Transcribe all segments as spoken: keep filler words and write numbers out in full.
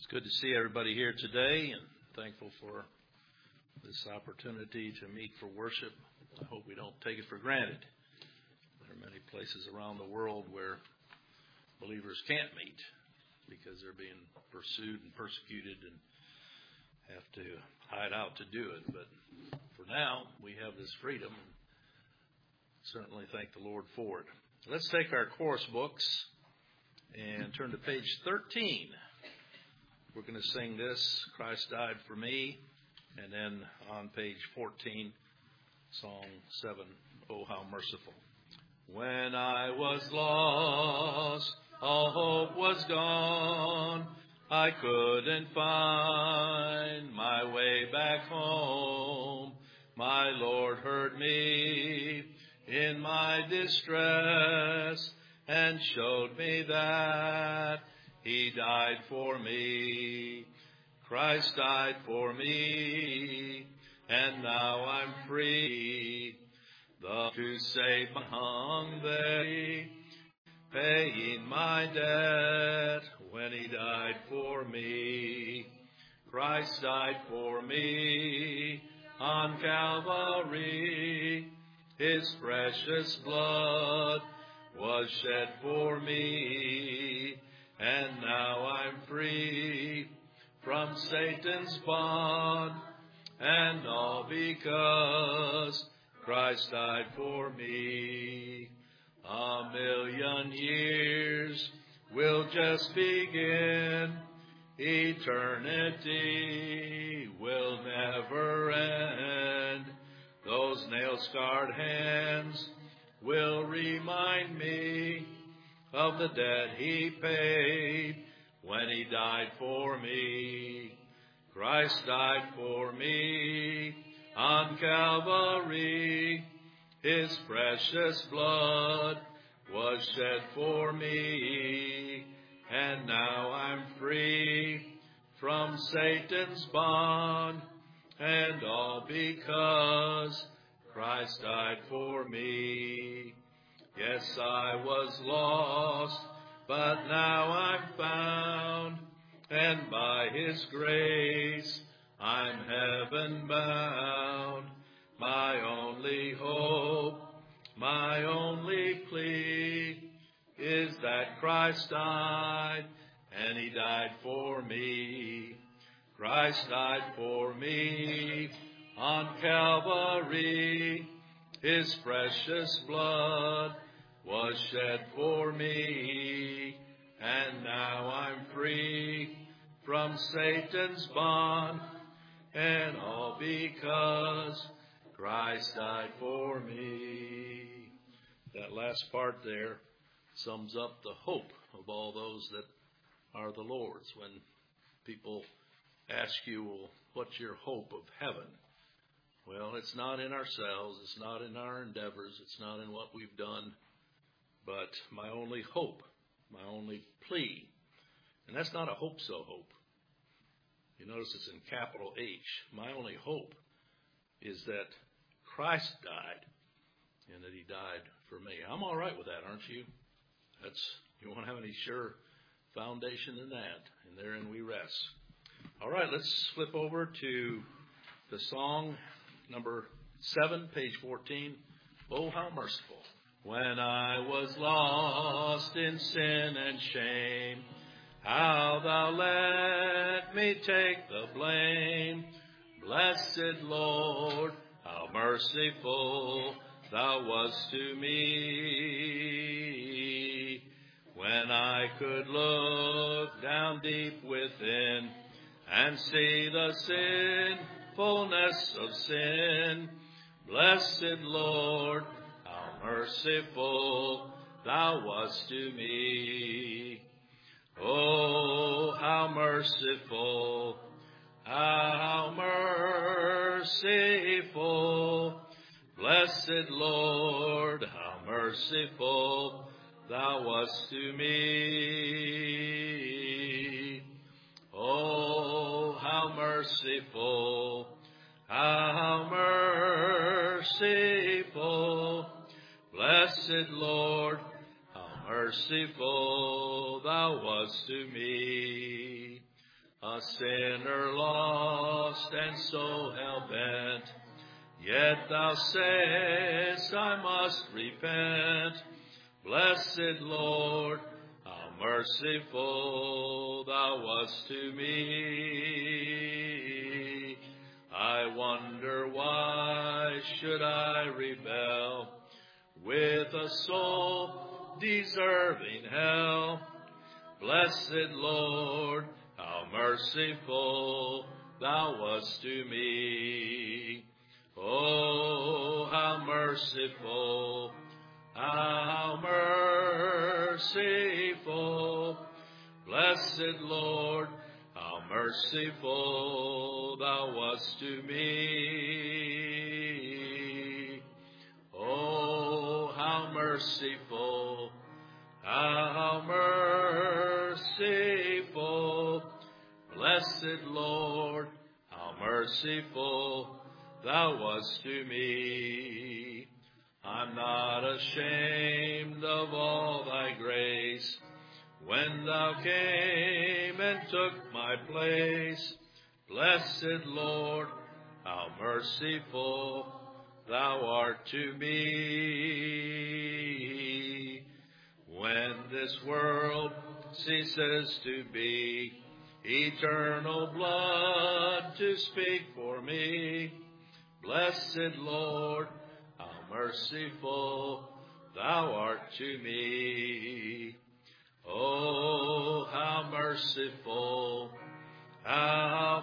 Good to see everybody here today, and thankful for this opportunity to meet for worship. I hope we don't take it for granted. There are many places around the world where believers can't meet because they're being pursued and persecuted and have to hide out to do it. But for now, we have this freedom, and certainly thank the Lord for it. Let's take our course books and turn to page thirteen. We're going to sing this, Christ Died for Me, and then on page fourteen, Song seven, Oh How Merciful. When I was lost, all hope was gone, I couldn't find my way back home. My Lord heard me in my distress and showed me that He died for me. Christ died for me, and now I'm free. The to save hung there, paying my debt when He died for me. Christ died for me on Calvary. His precious blood was shed for me. And now I'm free from Satan's bond, and all because Christ died for me. A million years will just begin. Eternity will never end. Those nail-scarred hands will remind me of the debt He paid when He died for me. Christ died for me on Calvary. His precious blood was shed for me. And now I'm free from Satan's bond, and all because Christ died for me. Yes, I was lost, but now I'm found, and by His grace I'm heaven bound. My only hope, my only plea is that Christ died, and He died for me. Christ died for me on Calvary. His precious blood was shed for me, and now I'm free from Satan's bond, and all because Christ died for me. That last part there sums up the hope of all those that are the Lord's. When people ask you, well, what's your hope of heaven? Well, it's not in ourselves, it's not in our endeavors, it's not in what we've done, but my only hope, my only plea, and that's not a hope-so hope. You notice it's in capital H. My only hope is that Christ died and that He died for me. I'm all right with that, aren't you? That's, you won't have any sure foundation than that, and therein we rest. All right, let's flip over to the song number seven, page fourteen, Oh How Merciful. When I was lost in sin and shame, how Thou let me take the blame. Blessed Lord, how merciful Thou wast to me. When I could look down deep within and see the sinfulness of sin, blessed Lord, merciful Thou wast to me. Oh, how merciful, how merciful, blessed Lord, how merciful Thou wast to me. Oh, how merciful, how merciful, blessed Lord, how merciful Thou wast to me. a sinner lost and so hell-bent. Yet thou sayest I must repent. Blessed Lord, how merciful thou wast to me. I wonder why should I rebel with a soul deserving hell. Blessed Lord, how merciful thou wast to me. Oh, how merciful, how merciful. Blessed Lord, how merciful thou wast to me. Oh, how merciful, how merciful. Blessed Lord, how merciful thou wast to me. I'm not ashamed of all thy grace, when thou came and took my place. Blessed Lord, how merciful thou art to me. When this world ceases to be, eternal blood to speak for me. Blessed Lord, how merciful thou art to me. Oh, how merciful, how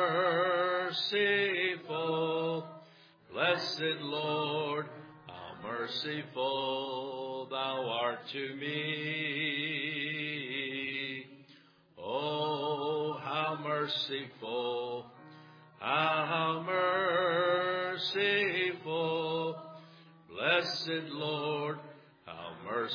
merciful. Blessed Lord, how merciful thou art to me. Oh, how merciful, how merciful. Blessed Lord, how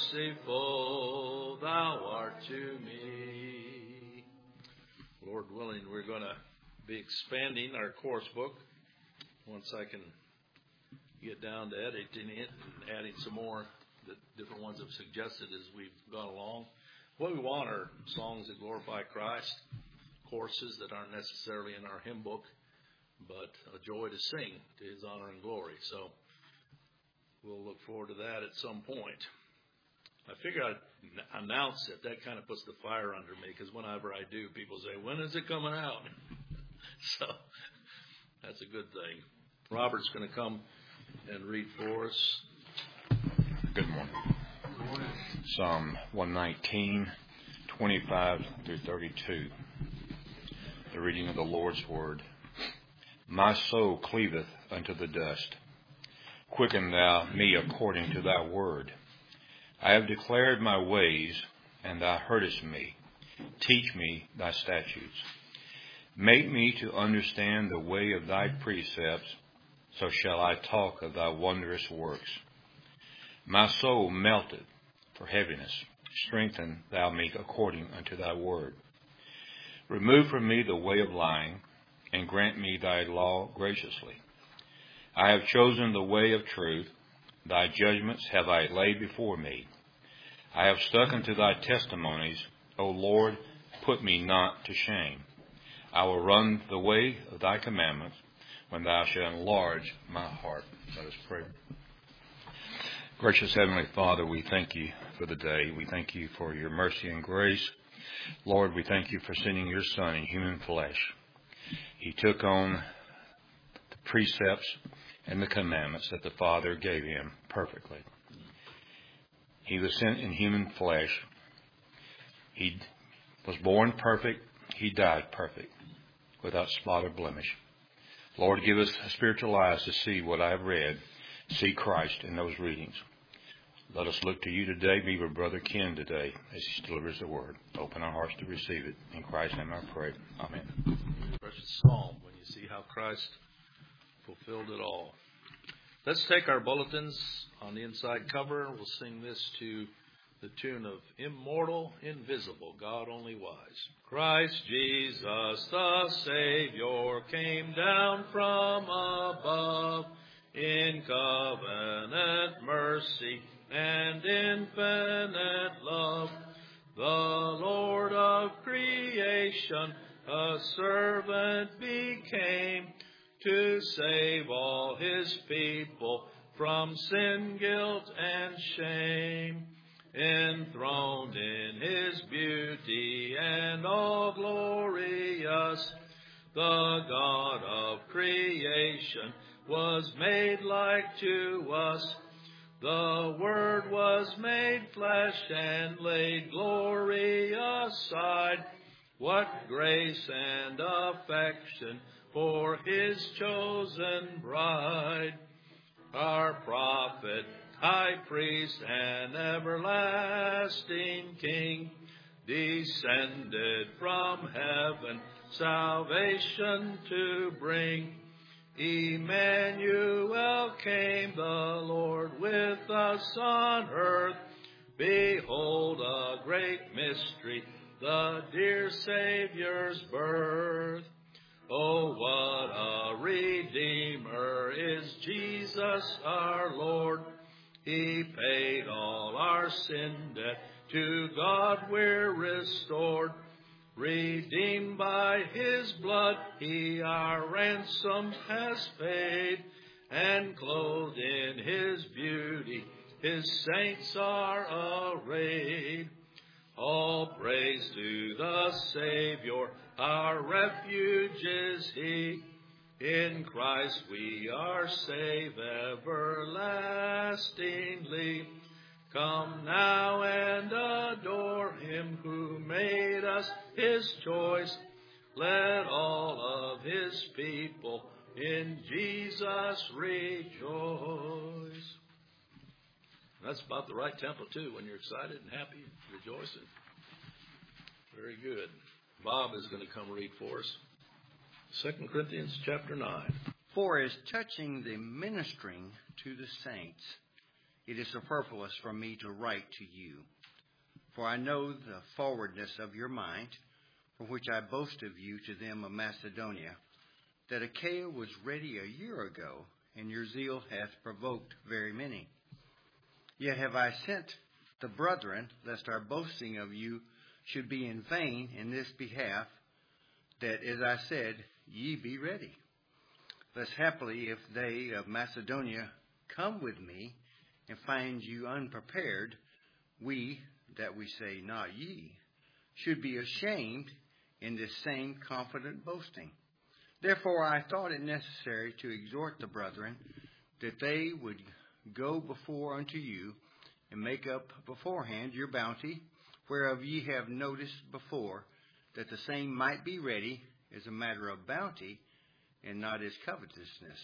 merciful thou art to me. Lord willing, we're going to be expanding our course book once I can get down to editing it and adding some more that different ones have suggested as we've gone along. What we want are songs that glorify Christ, courses that aren't necessarily in our hymn book, but a joy to sing to his honor and glory. So we'll look forward to that at some point. I figure I'd announce it. That kind of puts the fire under me, because whenever I do, people say, when is it coming out? So that's a good thing. Robert's going to come and read for us. Good morning. Psalm one nineteen, twenty-five through thirty-two. The reading of the Lord's Word. My soul cleaveth unto the dust. Quicken thou me according to thy word. I have declared my ways, and thou heardest me. Teach me thy statutes. Make me to understand the way of thy precepts, so shall I talk of thy wondrous works. My soul melteth for heaviness. Strengthen thou me according unto thy word. Remove from me the way of lying, and grant me thy law graciously. I have chosen the way of truth. Thy judgments have I laid before me. I have stuck unto thy testimonies. O Lord, put me not to shame. I will run the way of thy commandments, when thou shalt enlarge my heart. Let us pray. Gracious Heavenly Father, we thank you for the day. We thank you for your mercy and grace. Lord, we thank you for sending your Son in human flesh. He took on the precepts and the commandments that the Father gave him perfectly. He was sent in human flesh. He was born perfect. He died perfect, without spot or blemish. Lord, give us spiritual eyes to see what I have read, see Christ in those readings. Let us look to you today. Be with Brother Ken today as he delivers the word. Open our hearts to receive it. In Christ's name I pray. Amen. Precious psalm when you see how Christ fulfilled it all. Let's take our bulletins on the inside cover. We'll sing this to the tune of Immortal, Invisible, God Only Wise. Christ Jesus the Savior came down from above in covenant mercy and infinite love. The Lord of creation a servant became to save all his people from sin, guilt, and shame. Enthroned in his beauty and all glorious, the God of creation was made like to us. The Word was made flesh and laid glory aside. What grace and affection for his chosen bride. Our prophet, high priest, and everlasting King, descended from heaven salvation to bring. Emmanuel came, the Lord with us on earth. Behold, a great mystery, the dear Savior's birth. Oh, what a Redeemer is Jesus our Lord. He paid all our sin debt, to God we're restored. Redeemed by his blood, he our ransom has paid, and clothed in his beauty, his saints are arrayed. All praise to the Savior, our refuge is he. In Christ we are saved everlastingly. Come now and adore him who made us his choice. Let all of his people in Jesus rejoice. That's about the right tempo, too, when you're excited and happy and rejoicing. Very good. Bob is going to come read for us Second Corinthians chapter nine. For as touching the ministering to the saints, it is superfluous for me to write to you. For I know the forwardness of your mind, for which I boast of you to them of Macedonia, that Achaia was ready a year ago, and your zeal hath provoked very many. Yet have I sent the brethren, lest our boasting of you should be in vain in this behalf, that, as I said, ye be ready. Lest happily, if they of Macedonia come with me, and find you unprepared, we, that we say not ye, should be ashamed in this same confident boasting. Therefore I thought it necessary to exhort the brethren, that they would go before unto you, and make up beforehand your bounty, whereof ye have noticed before, that the same might be ready as a matter of bounty, and not as covetousness.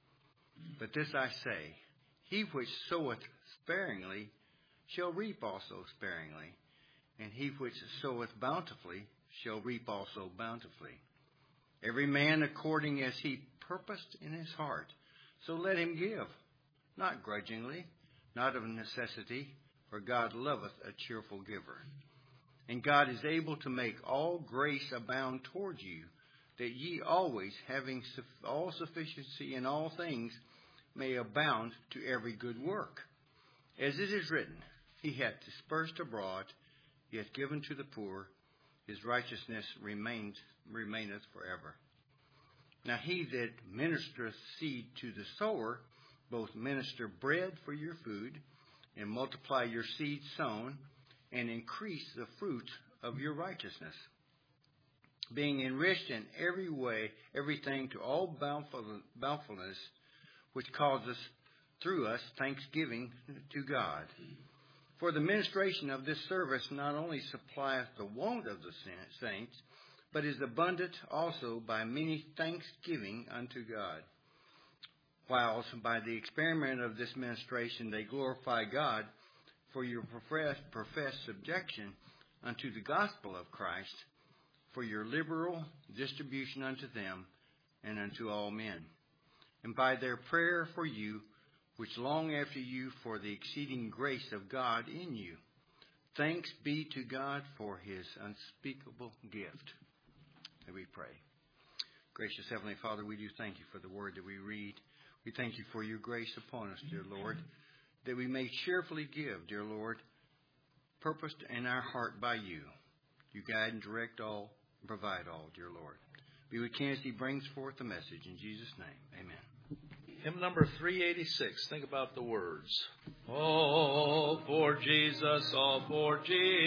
But this I say, he which soweth sparingly shall reap also sparingly, and he which soweth bountifully shall reap also bountifully. Every man according as he purposed in his heart, so let him give, not grudgingly, not of necessity, for God loveth a cheerful giver. And God is able to make all grace abound toward you, that ye always, having all sufficiency in all things, may abound to every good work. As it is written, he hath dispersed abroad, he hath given to the poor, his righteousness remained, remaineth forever. Now he that ministereth seed to the sower, both minister bread for your food, and multiply your seed sown, and increase the fruit of your righteousness, being enriched in every way, everything to all bountifulness, which causes through us thanksgiving to God. For the ministration of this service not only supplieth the want of the saints, but is abundant also by many thanksgiving unto God. Whilst by the experiment of this ministration they glorify God for your professed, professed subjection unto the gospel of Christ, for your liberal distribution unto them and unto all men. And by their prayer for you, which long after you for the exceeding grace of God in you. Thanks be to God for his unspeakable gift. May we pray. Gracious Heavenly Father, we do thank you for the word that we read. We thank you for your grace upon us, dear Lord, that we may cheerfully give, dear Lord, purposed in our heart by you. You guide and direct all and provide all, dear Lord. Be with Ken as he brings forth the message. In Jesus' name, amen. Hymn number three eighty-six. Think about the words. All for Jesus, all for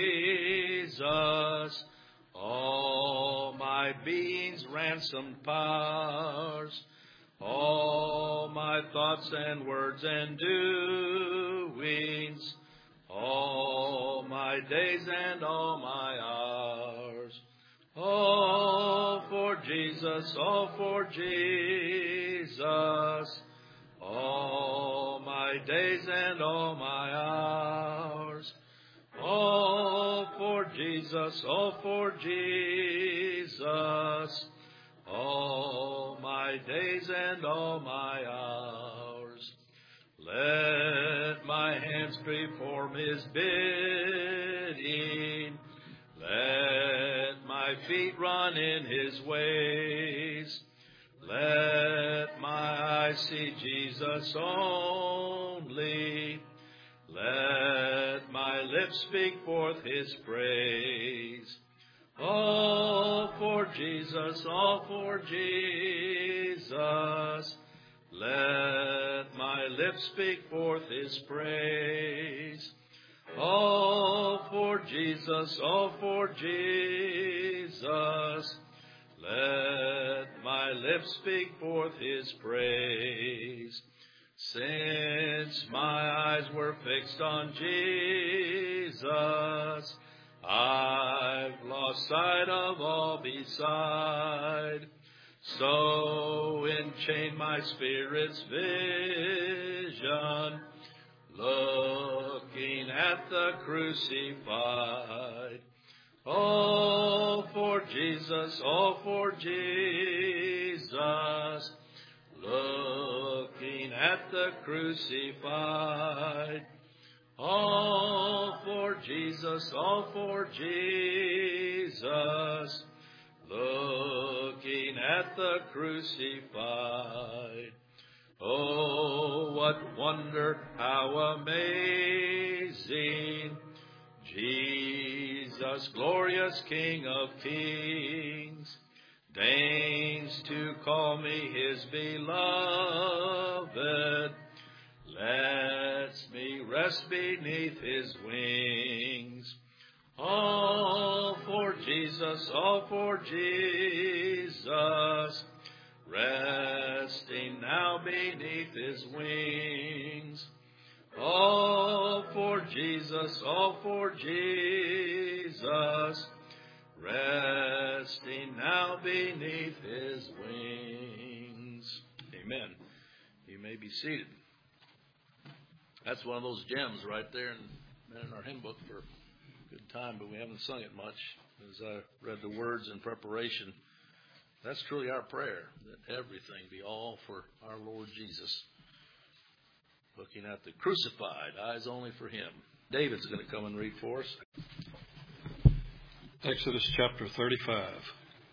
Jesus, all my being's ransomed powers, all my thoughts and words and doings, all my days and all my hours. All for Jesus, all for Jesus, all my days and all my hours. All for Jesus, all for Jesus, all my days and all my hours. Let my hands perform his bidding. Let my feet run in his ways. Let my eyes see Jesus only. Let my lips speak forth his praise. All for Jesus, all for Jesus. Let my lips speak forth his praise. All for Jesus, all for Jesus. Let my lips speak forth his praise. Since my eyes were fixed on Jesus, I've lost sight of all beside. So enchain my spirit's vision, looking at the crucified. All for Jesus, all for Jesus, looking at the crucified. All for Jesus, all for Jesus, looking at the crucified. Oh, what wonder, how amazing, Jesus, glorious King of kings, deigns to call me his beloved, lets me rest beneath his wings. All for Jesus, all for Jesus, resting now beneath his wings. All for Jesus, all for Jesus, resting now beneath his wings. Amen. You may be seated. That's one of those gems right there in, in our hymn book for a good time, but we haven't sung it much. As I read the words in preparation, that's truly our prayer, that everything be all for our Lord Jesus. Looking at the crucified, eyes only for him. David's going to come and read for us. Exodus chapter thirty-five.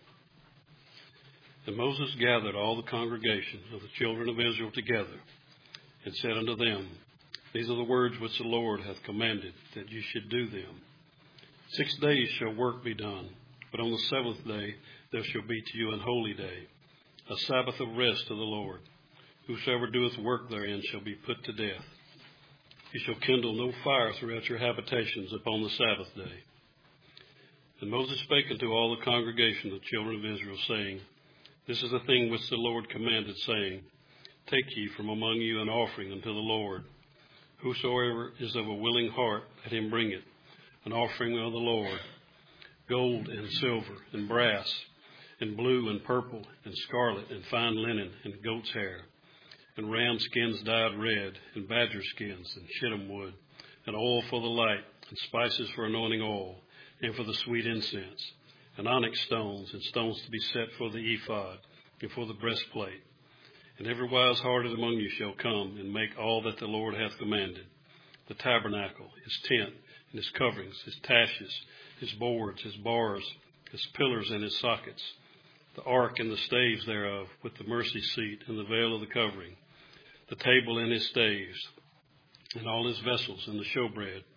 And Moses gathered all the congregation of the children of Israel together, and said unto them, These are the words which the Lord hath commanded, that ye should do them. Six days shall work be done, but on the seventh day there shall be to you an holy day, a Sabbath of rest to the Lord. Whosoever doeth work therein shall be put to death. Ye shall kindle no fire throughout your habitations upon the Sabbath day. And Moses spake unto all the congregation of the children of Israel, saying, This is the thing which the Lord commanded, saying, Take ye from among you an offering unto the Lord. Whosoever is of a willing heart, let him bring it, an offering of the Lord, gold and silver and brass, and blue and purple and scarlet and fine linen and goat's hair, and ram skins dyed red, and badger skins and shittim wood, and oil for the light, and spices for anointing oil, and for the sweet incense, and onyx stones, and stones to be set for the ephod, and for the breastplate. And every wise-hearted among you shall come, and make all that the Lord hath commanded, the tabernacle, his tent, and his coverings, his taches, his boards, his bars, his pillars and his sockets, the ark and the staves thereof, with the mercy seat and the veil of the covering, the table and his staves, and all his vessels and the showbread,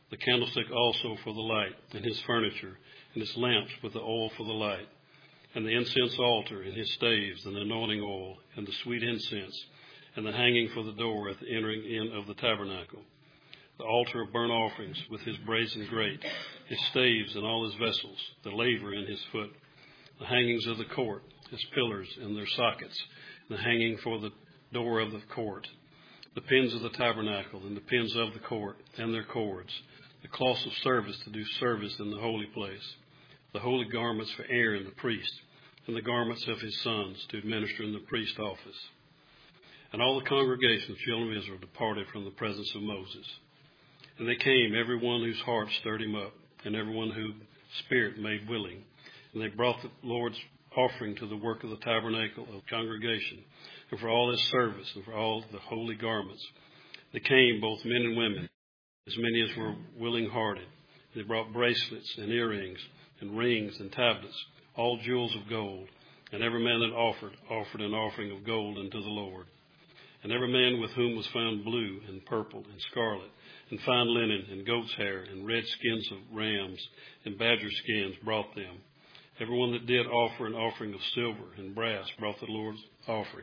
the candlestick also for the light, and his furniture, and his lamps with the oil for the light, and the incense altar, and his staves, and the anointing oil, and the sweet incense, and the hanging for the door at the entering in of the tabernacle, the altar of burnt offerings with his brazen grate, his staves and all his vessels, the laver in his foot, the hangings of the court, his pillars and their sockets, and the hanging for the door of the court, the pins of the tabernacle, and the pins of the court, and their cords, the cloths of service to do service in the holy place, the holy garments for Aaron the priest, and the garments of his sons to administer in the priest office. And all the congregation of the children of Israel departed from the presence of Moses. And they came, every one whose heart stirred him up, and every one whose spirit made willing. And they brought the Lord's offering to the work of the tabernacle of congregation, and for all his service, and for all the holy garments. They came, both men and women, as many as were willing-hearted. They brought bracelets and earrings, and rings and tablets, all jewels of gold. And every man that offered, offered an offering of gold unto the Lord. And every man with whom was found blue, and purple, and scarlet, and fine linen, and goat's hair, and red skins of rams, and badger skins brought them. Every one that did offer an offering of silver and brass brought the Lord's offering.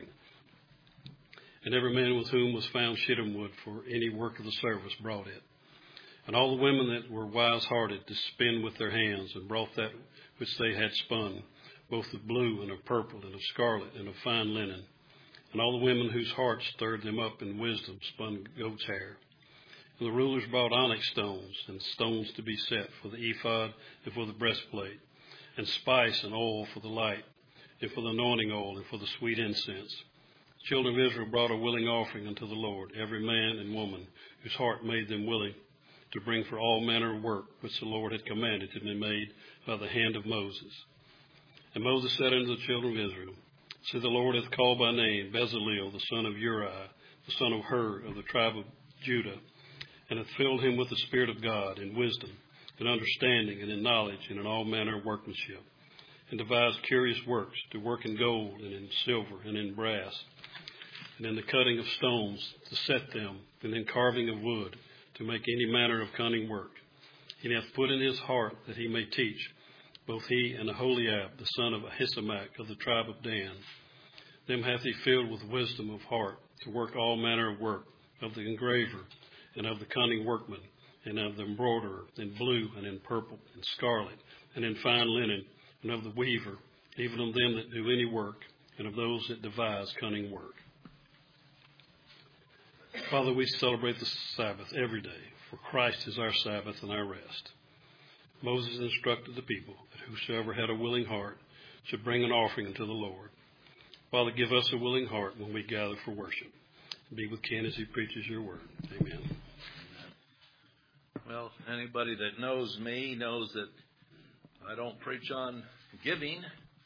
And every man with whom was found shittim wood for any work of the service brought it. And all the women that were wise-hearted to spin with their hands, and brought that which they had spun, both of blue and of purple and of scarlet and of fine linen. And all the women whose hearts stirred them up in wisdom spun goat's hair. And the rulers brought onyx stones, and stones to be set for the ephod and for the breastplate, and spice and oil for the light, and for the anointing oil, and for the sweet incense. The children of Israel brought a willing offering unto the Lord, every man and woman whose heart made them willing to bring for all manner of work which the Lord had commanded to be made by the hand of Moses. And Moses said unto the children of Israel, See, the Lord hath called by name Bezaleel, the son of Uriah, the son of Hur, of the tribe of Judah, and hath filled him with the Spirit of God, in wisdom, in understanding, and in knowledge, and in all manner of workmanship, and devised curious works, to work in gold, and in silver, and in brass, and in the cutting of stones, to set them, and in carving of wood, to make any manner of cunning work. He hath put in his heart that he may teach, both he and Aholiab, the son of Ahisamach, of the tribe of Dan. Them hath he filled with wisdom of heart, to work all manner of work, of the engraver, and of the cunning workman, and of the embroiderer, in blue, and in purple, and scarlet, and in fine linen, and of the weaver, even of them that do any work, and of those that devise cunning work. Father, we celebrate the Sabbath every day, for Christ is our Sabbath and our rest. Moses instructed the people that whosoever had a willing heart should bring an offering unto the Lord. Father, give us a willing heart when we gather for worship. Be with Ken as he preaches your word. Amen. Well, anybody that knows me knows that I don't preach on giving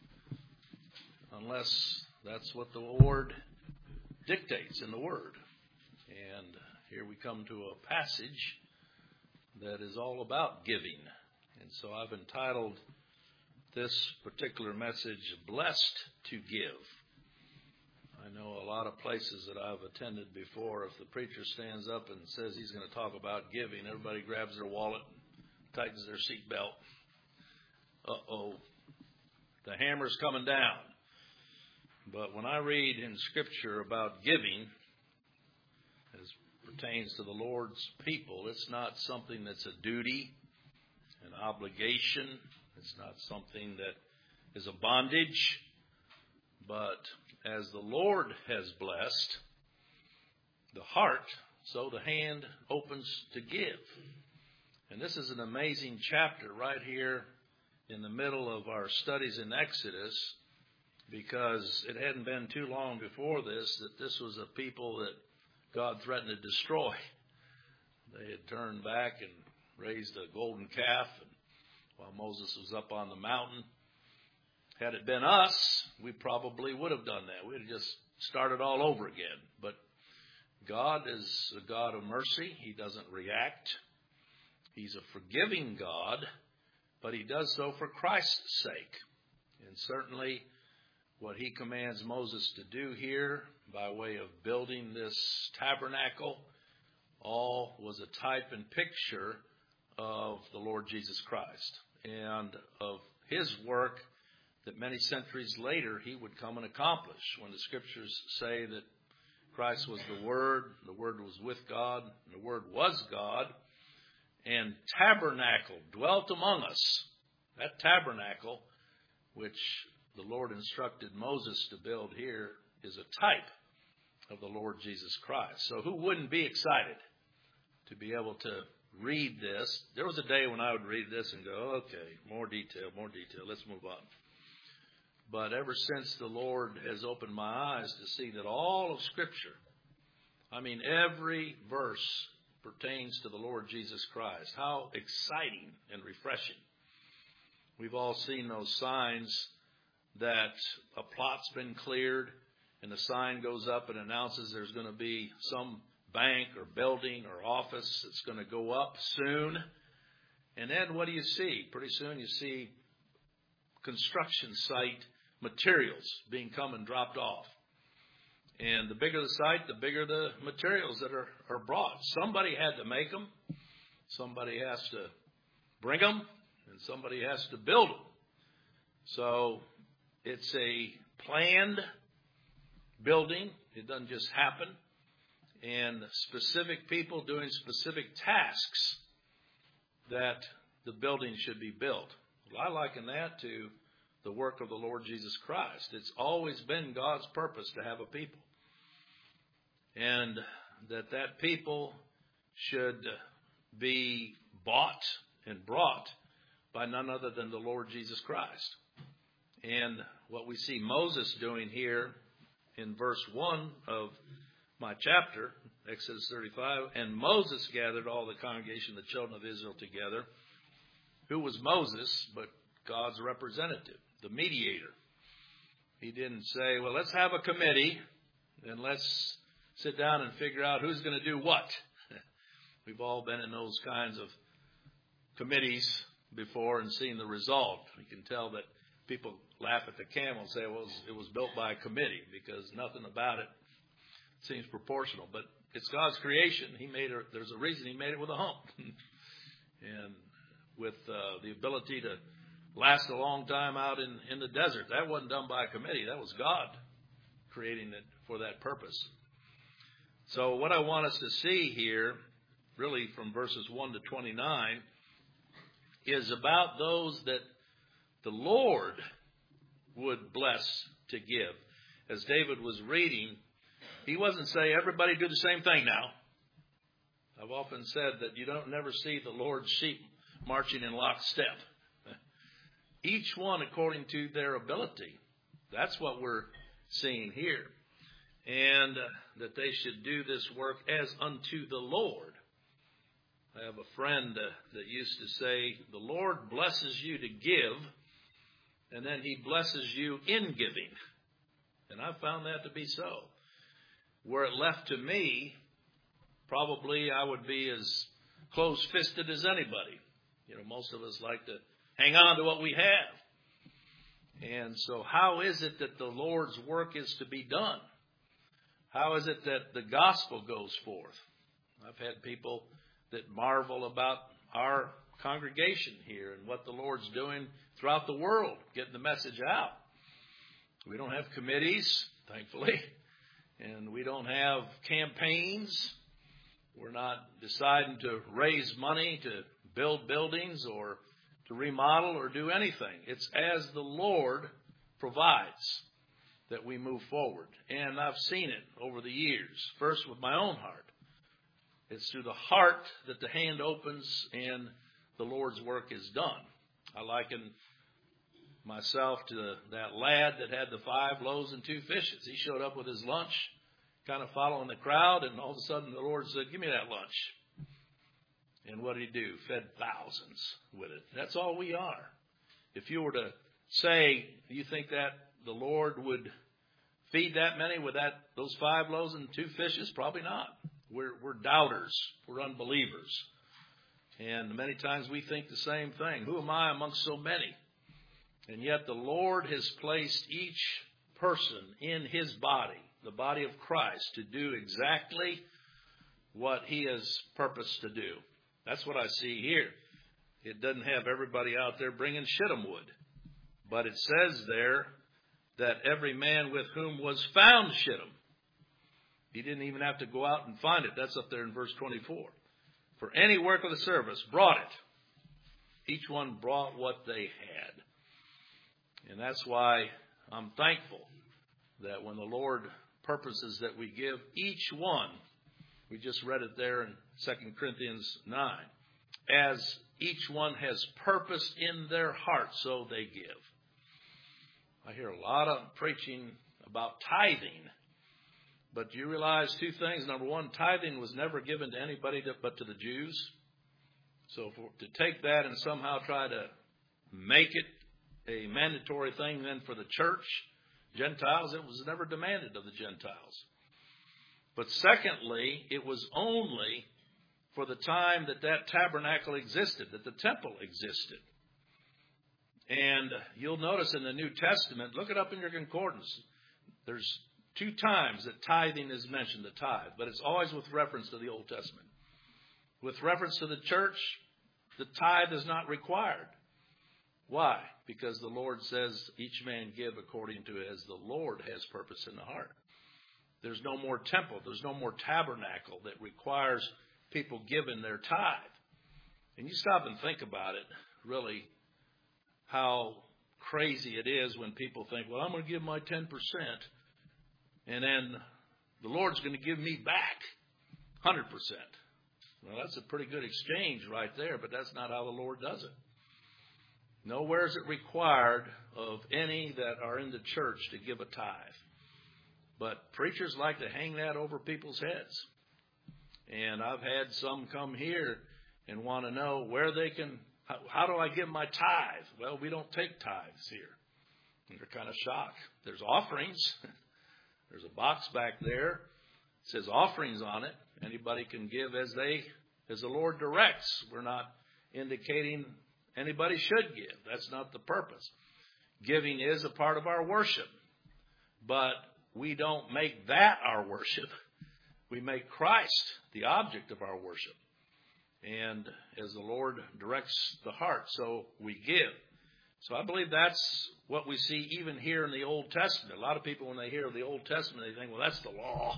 unless that's what the Lord dictates in the Word. And here we come to a passage that is all about giving. And so I've entitled this particular message, Blessed to Give. I know a lot of places that I've attended before, if the preacher stands up and says he's going to talk about giving, everybody grabs their wallet, tightens their seatbelt. Uh-oh, the hammer's coming down. But when I read in Scripture about giving, as pertains to the Lord's people, it's not something that's a duty, an obligation. It's not something that is a bondage. But as the Lord has blessed the heart, so the hand opens to give. And this is an amazing chapter right here in the middle of our studies in Exodus, because it hadn't been too long before this that this was a people that God threatened to destroy. They had turned back and raised a golden calf and while Moses was up on the mountain. Had it been us, we probably would have done that. We'd have just started all over again. But God is a God of mercy. He doesn't react. He's a forgiving God, but he does so for Christ's sake. And certainly what he commands Moses to do here by way of building this tabernacle all was a type and picture of the Lord Jesus Christ and of his work that many centuries later he would come and accomplish. When the scriptures say that Christ was the Word, the Word was with God, and the Word was God, and tabernacle dwelt among us. That tabernacle, which the Lord instructed Moses to build here, is a type of the Lord Jesus Christ. So who wouldn't be excited to be able to read this? There was a day when I would read this and go, okay, more detail, more detail, let's move on. But ever since the Lord has opened my eyes to see that all of Scripture, I mean every verse pertains to the Lord Jesus Christ, how exciting and refreshing. We've all seen those signs that a plot's been cleared and the sign goes up and announces there's going to be some bank or building or office that's going to go up soon. And then what do you see? Pretty soon you see construction site materials being come and dropped off. And the bigger the site, the bigger the materials that are, are brought. Somebody had to make them. Somebody has to bring them. And somebody has to build them. So it's a planned building. It doesn't just happen. And specific people doing specific tasks that the building should be built. Well, I liken that to the work of the Lord Jesus Christ. It's always been God's purpose to have a people. And that that people should be bought and brought by none other than the Lord Jesus Christ. And what we see Moses doing here in verse one of my chapter, Exodus thirty-five, and Moses gathered all the congregation of the children of Israel together. Who was Moses but God's representative, the mediator? He didn't say, well, let's have a committee and let's sit down and figure out who's going to do what. We've all been in those kinds of committees before and seen the result. We can tell that people laugh at the camel and say, well, it was, it was built by a committee because nothing about it seems proportional. But it's God's creation. He made it. There's a reason he made it with a hump. And with uh, the ability to last a long time out in, in the desert. That wasn't done by a committee. That was God creating it for that purpose. So what I want us to see here, really from verses one to twenty-nine, is about those that the Lord would bless to give. As David was reading, he wasn't saying, everybody do the same thing now. I've often said that you don't never see the Lord's sheep marching in lockstep. Each one according to their ability. That's what we're seeing here. And uh, that they should do this work as unto the Lord. I have a friend uh, that used to say, the Lord blesses you to give, and then he blesses you in giving. And I found that to be so. Were it left to me, probably I would be as close-fisted as anybody. You know, most of us like to hang on to what we have. And so how is it that the Lord's work is to be done? How is it that the gospel goes forth? I've had people that marvel about our congregation here and what the Lord's doing throughout the world, getting the message out. We don't have committees, thankfully, and we don't have campaigns. We're not deciding to raise money to build buildings or to remodel or do anything. It's as the Lord provides that we move forward. And I've seen it over the years, first with my own heart. It's through the heart that the hand opens and the Lord's work is done. I liken myself to that lad that had the five loaves and two fishes. He showed up with his lunch, kind of following the crowd, and all of a sudden the Lord said, give me that lunch. And what did he do? Fed thousands with it. That's all we are. If you were to say, do you think that the Lord would feed that many with that those five loaves and two fishes? Probably not. We're, we're doubters. We're unbelievers. And many times we think the same thing. Who am I amongst so many? And yet the Lord has placed each person in his body, the body of Christ, to do exactly what he has purposed to do. That's what I see here. it doesn't have everybody out there bringing shittim wood. But it says there that every man with whom was found shittim. He didn't even have to go out and find it. That's up there in verse twenty-four. For any work of the service brought it. Each one brought what they had. And that's why I'm thankful that when the Lord purposes that we give each one, we just read it there in Second Corinthians nine, as each one has purposed in their heart, so they give. I hear a lot of preaching about tithing. But do you realize two things? Number one, tithing was never given to anybody but to the Jews. So for, to take that and somehow try to make it a mandatory thing then for the church, Gentiles, it was never demanded of the Gentiles. But secondly, it was only for the time that that tabernacle existed, that the temple existed. And you'll notice in the New Testament, look it up in your concordance, there's two times that tithing is mentioned, the tithe, but it's always with reference to the Old Testament. With reference to the church, the tithe is not required. Why? Because the Lord says each man give according to as the Lord has purpose in the heart. There's no more temple. There's no more tabernacle that requires people giving their tithe. And you stop and think about it, really, how crazy it is when people think, well, I'm going to give my ten percent. And then the Lord's going to give me back one hundred percent. Well, that's a pretty good exchange right there, but that's not how the Lord does it. Nowhere is it required of any that are in the church to give a tithe. But preachers like to hang that over people's heads. And I've had some come here and want to know where they can, how, how do I give my tithe? Well, we don't take tithes here. And they're kind of shocked. There's offerings. There's a box back there. It says offerings on it. Anybody can give as they, as the Lord directs. We're not indicating anybody should give. That's not the purpose. Giving is a part of our worship. But we don't make that our worship. We make Christ the object of our worship. And as the Lord directs the heart, so we give. So I believe that's what we see even here in the Old Testament. A lot of people, when they hear of the Old Testament, they think, well, that's the law.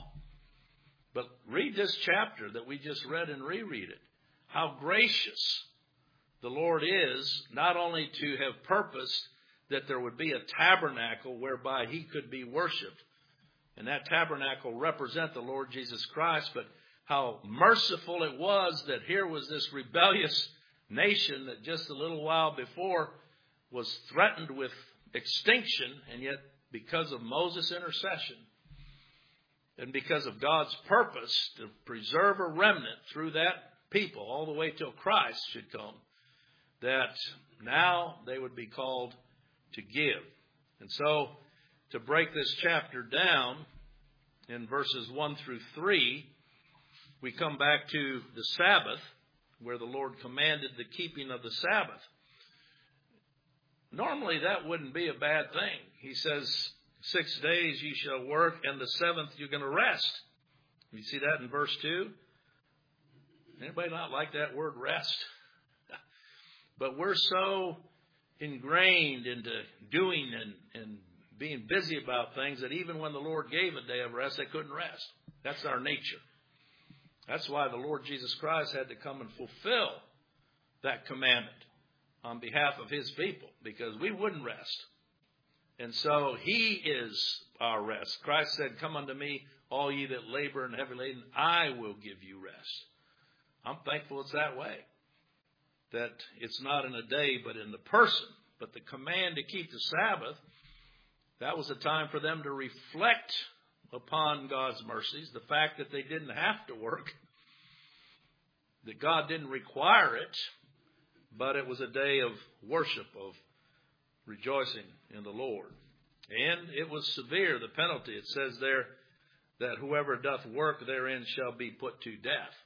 But read this chapter that we just read and reread it. How gracious the Lord is, not only to have purposed that there would be a tabernacle whereby he could be worshiped, and that tabernacle represent the Lord Jesus Christ, but how merciful it was that here was this rebellious nation that just a little while before was threatened with extinction, and yet because of Moses' intercession and because of God's purpose to preserve a remnant through that people all the way till Christ should come, that now they would be called to give. And so to break this chapter down in verses one through three, we come back to the Sabbath, where the Lord commanded the keeping of the Sabbath. Normally, that wouldn't be a bad thing. He says, six days you shall work, and the seventh you're going to rest. You see that in verse two? Anybody not like that word rest? But we're so ingrained into doing and, and being busy about things that even when the Lord gave a day of rest, they couldn't rest. That's our nature. That's why the Lord Jesus Christ had to come and fulfill that commandment on behalf of his people, because we wouldn't rest. And so he is our rest. Christ said, come unto me, all ye that labor and heavy laden, I will give you rest. I'm thankful it's that way. That it's not in a day, but in the person. But the command to keep the Sabbath, that was a time for them to reflect upon God's mercies, the fact that they didn't have to work, that God didn't require it, but it was a day of worship, of rejoicing in the Lord. And it was severe, the penalty. It says there that whoever doth work therein shall be put to death.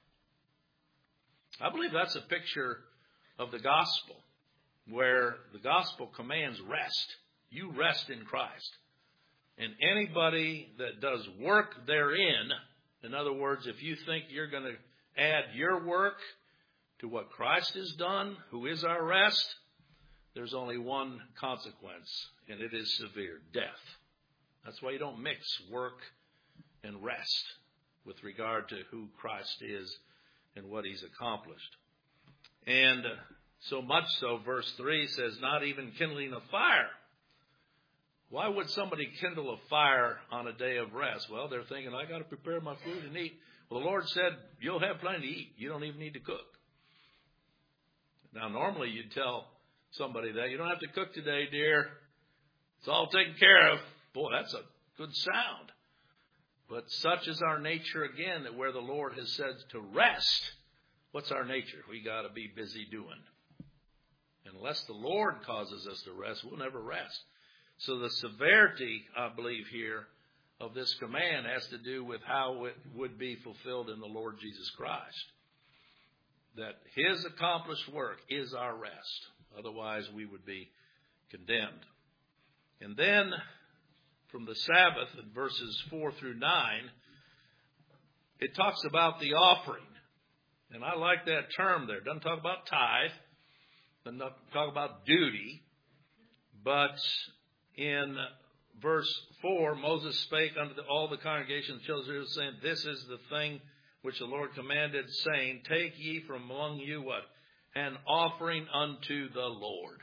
I believe that's a picture of the gospel, where the gospel commands rest. You rest in Christ. And anybody that does work therein, in other words, if you think you're going to add your work to what Christ has done, who is our rest, there's only one consequence, and it is severe, death. That's why you don't mix work and rest with regard to who Christ is and what he's accomplished. And so much so, verse three says, not even kindling a fire. Why would somebody kindle a fire on a day of rest? Well, they're thinking, I got to prepare my food and eat. Well, the Lord said, you'll have plenty to eat. You don't even need to cook. Now, normally you'd tell somebody that, you don't have to cook today, dear. It's all taken care of. Boy, that's a good sound. But such is our nature again, that where the Lord has said to rest, what's our nature? We got to be busy doing. Unless the Lord causes us to rest, we'll never rest. So the severity, I believe here, of this command has to do with how it would be fulfilled in the Lord Jesus Christ. That his accomplished work is our rest. Otherwise, we would be condemned. And then, from the Sabbath, in verses four through nine, it talks about the offering. And I like that term there. It doesn't talk about tithe. It doesn't talk about duty. But in verse four, Moses spake unto the, all the congregation of the children of Israel, saying, this is the thing which the Lord commanded, saying, take ye from among you what? An offering unto the Lord.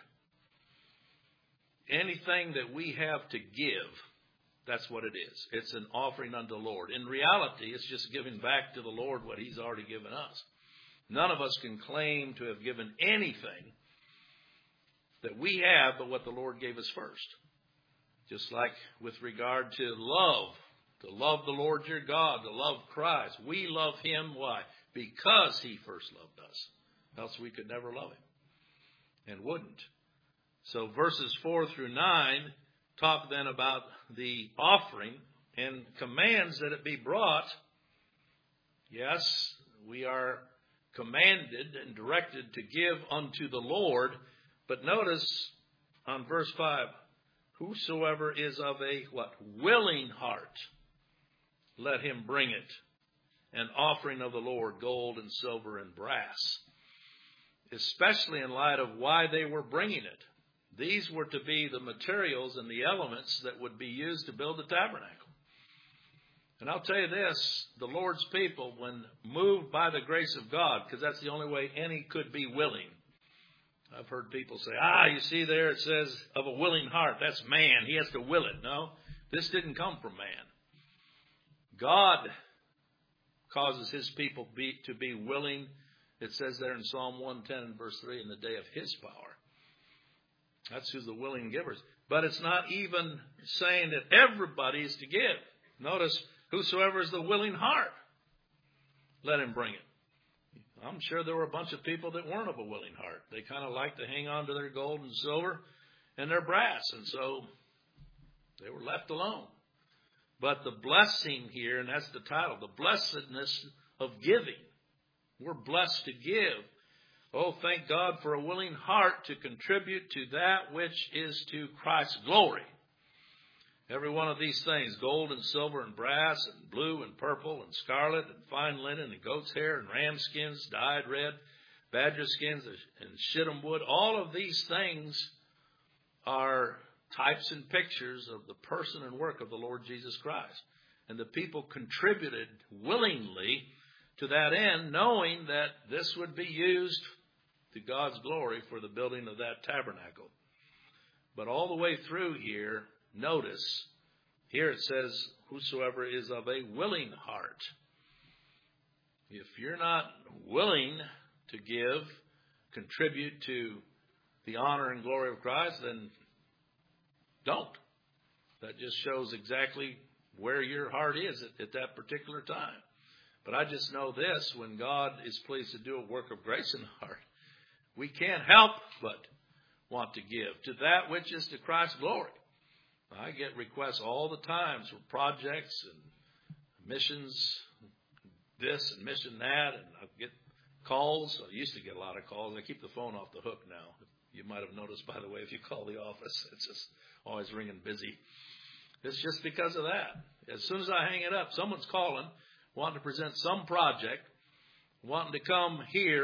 Anything that we have to give, that's what it is. It's an offering unto the Lord. In reality, it's just giving back to the Lord what he's already given us. None of us can claim to have given anything that we have but what the Lord gave us first. Just like with regard to love, to love the Lord your God, to love Christ. We love him, why? Because he first loved us. Else we could never love him and wouldn't. So verses four through nine talk then about the offering and commands that it be brought. Yes, we are commanded and directed to give unto the Lord. But notice on verse five, whosoever is of a what? Willing heart, let him bring it. An offering of the Lord, gold and silver and brass. Especially in light of why they were bringing it. These were to be the materials and the elements that would be used to build the tabernacle. And I'll tell you this, the Lord's people, when moved by the grace of God, because that's the only way any could be willing. I've heard people say, ah, you see there it says of a willing heart. That's man. He has to will it. No, this didn't come from man. God causes his people be, to be willing. It says there in Psalm one ten and verse three, in the day of his power. That's who's the willing givers. But it's not even saying that everybody is to give. Notice, whosoever is the willing heart, let him bring it. I'm sure there were a bunch of people that weren't of a willing heart. They kind of liked to hang on to their gold and silver and their brass. And so they were left alone. But the blessing here, and that's the title, the blessedness of giving. We're blessed to give. Oh, thank God for a willing heart to contribute to that which is to Christ's glory. Every one of these things, gold and silver and brass and blue and purple and scarlet and fine linen and goat's hair and ram skins dyed red, badger skins and shittim wood, all of these things are types and pictures of the person and work of the Lord Jesus Christ. And the people contributed willingly to that end, knowing that this would be used to God's glory for the building of that tabernacle. But all the way through here, notice, here it says, whosoever is of a willing heart. If you're not willing to give, contribute to the honor and glory of Christ, then don't. That just shows exactly where your heart is at, at that particular time. But I just know this, when God is pleased to do a work of grace in the heart, we can't help but want to give to that which is to Christ's glory. I get requests all the time for projects and missions, this and mission that, and I get calls. I used to get a lot of calls. I keep the phone off the hook now. You might have noticed, by the way, if you call the office, it's just always ringing busy. It's just because of that. As soon as I hang it up, someone's calling, wanting to present some project, wanting to come here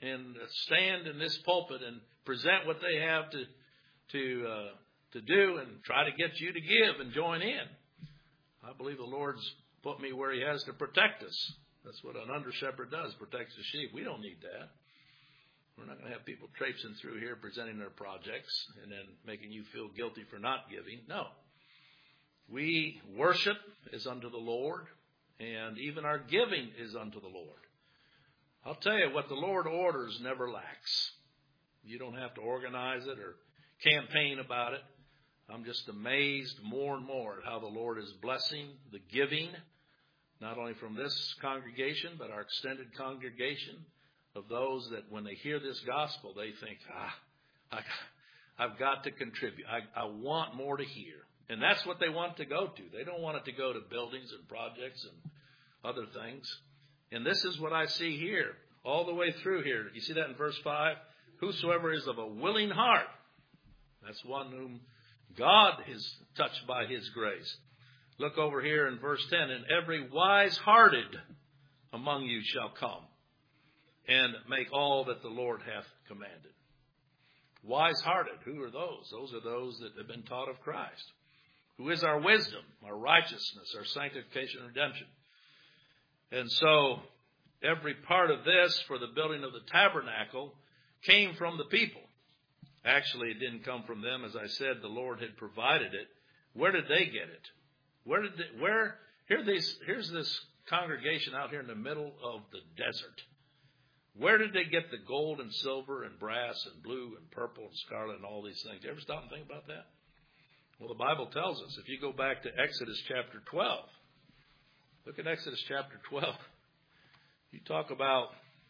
and stand in this pulpit and present what they have to to uh, to do and try to get you to give and join in. I believe the Lord's put me where he has to protect us. That's what an under shepherd does, protects the sheep. We don't need that. We're not going to have people traipsing through here presenting their projects and then making you feel guilty for not giving. No. We worship is unto the Lord, and even our giving is unto the Lord. I'll tell you, what the Lord orders never lacks. You don't have to organize it or campaign about it. I'm just amazed more and more at how the Lord is blessing the giving, not only from this congregation, but our extended congregation, of those that when they hear this gospel, they think, ah, I, I've got to contribute. I, I want more to hear. And that's what they want to go to. They don't want it to go to buildings and projects and other things. And this is what I see here, all the way through here. You see that in verse five? Whosoever is of a willing heart, that's one whom God is touched by his grace. Look over here in verse ten. And every wise-hearted among you shall come and make all that the Lord hath commanded. Wise-hearted, who are those? Those are those that have been taught of Christ, who is our wisdom, our righteousness, our sanctification and redemption. And so every part of this for the building of the tabernacle came from the people. Actually, it didn't come from them. As I said, the Lord had provided it. Where did they get it? Where did they, where, here these, here's this congregation out here in the middle of the desert. Where did they get the gold and silver and brass and blue and purple and scarlet and all these things? You ever stop and think about that? Well, the Bible tells us, if you go back to Exodus chapter twelve, look at Exodus chapter twelve. You talk about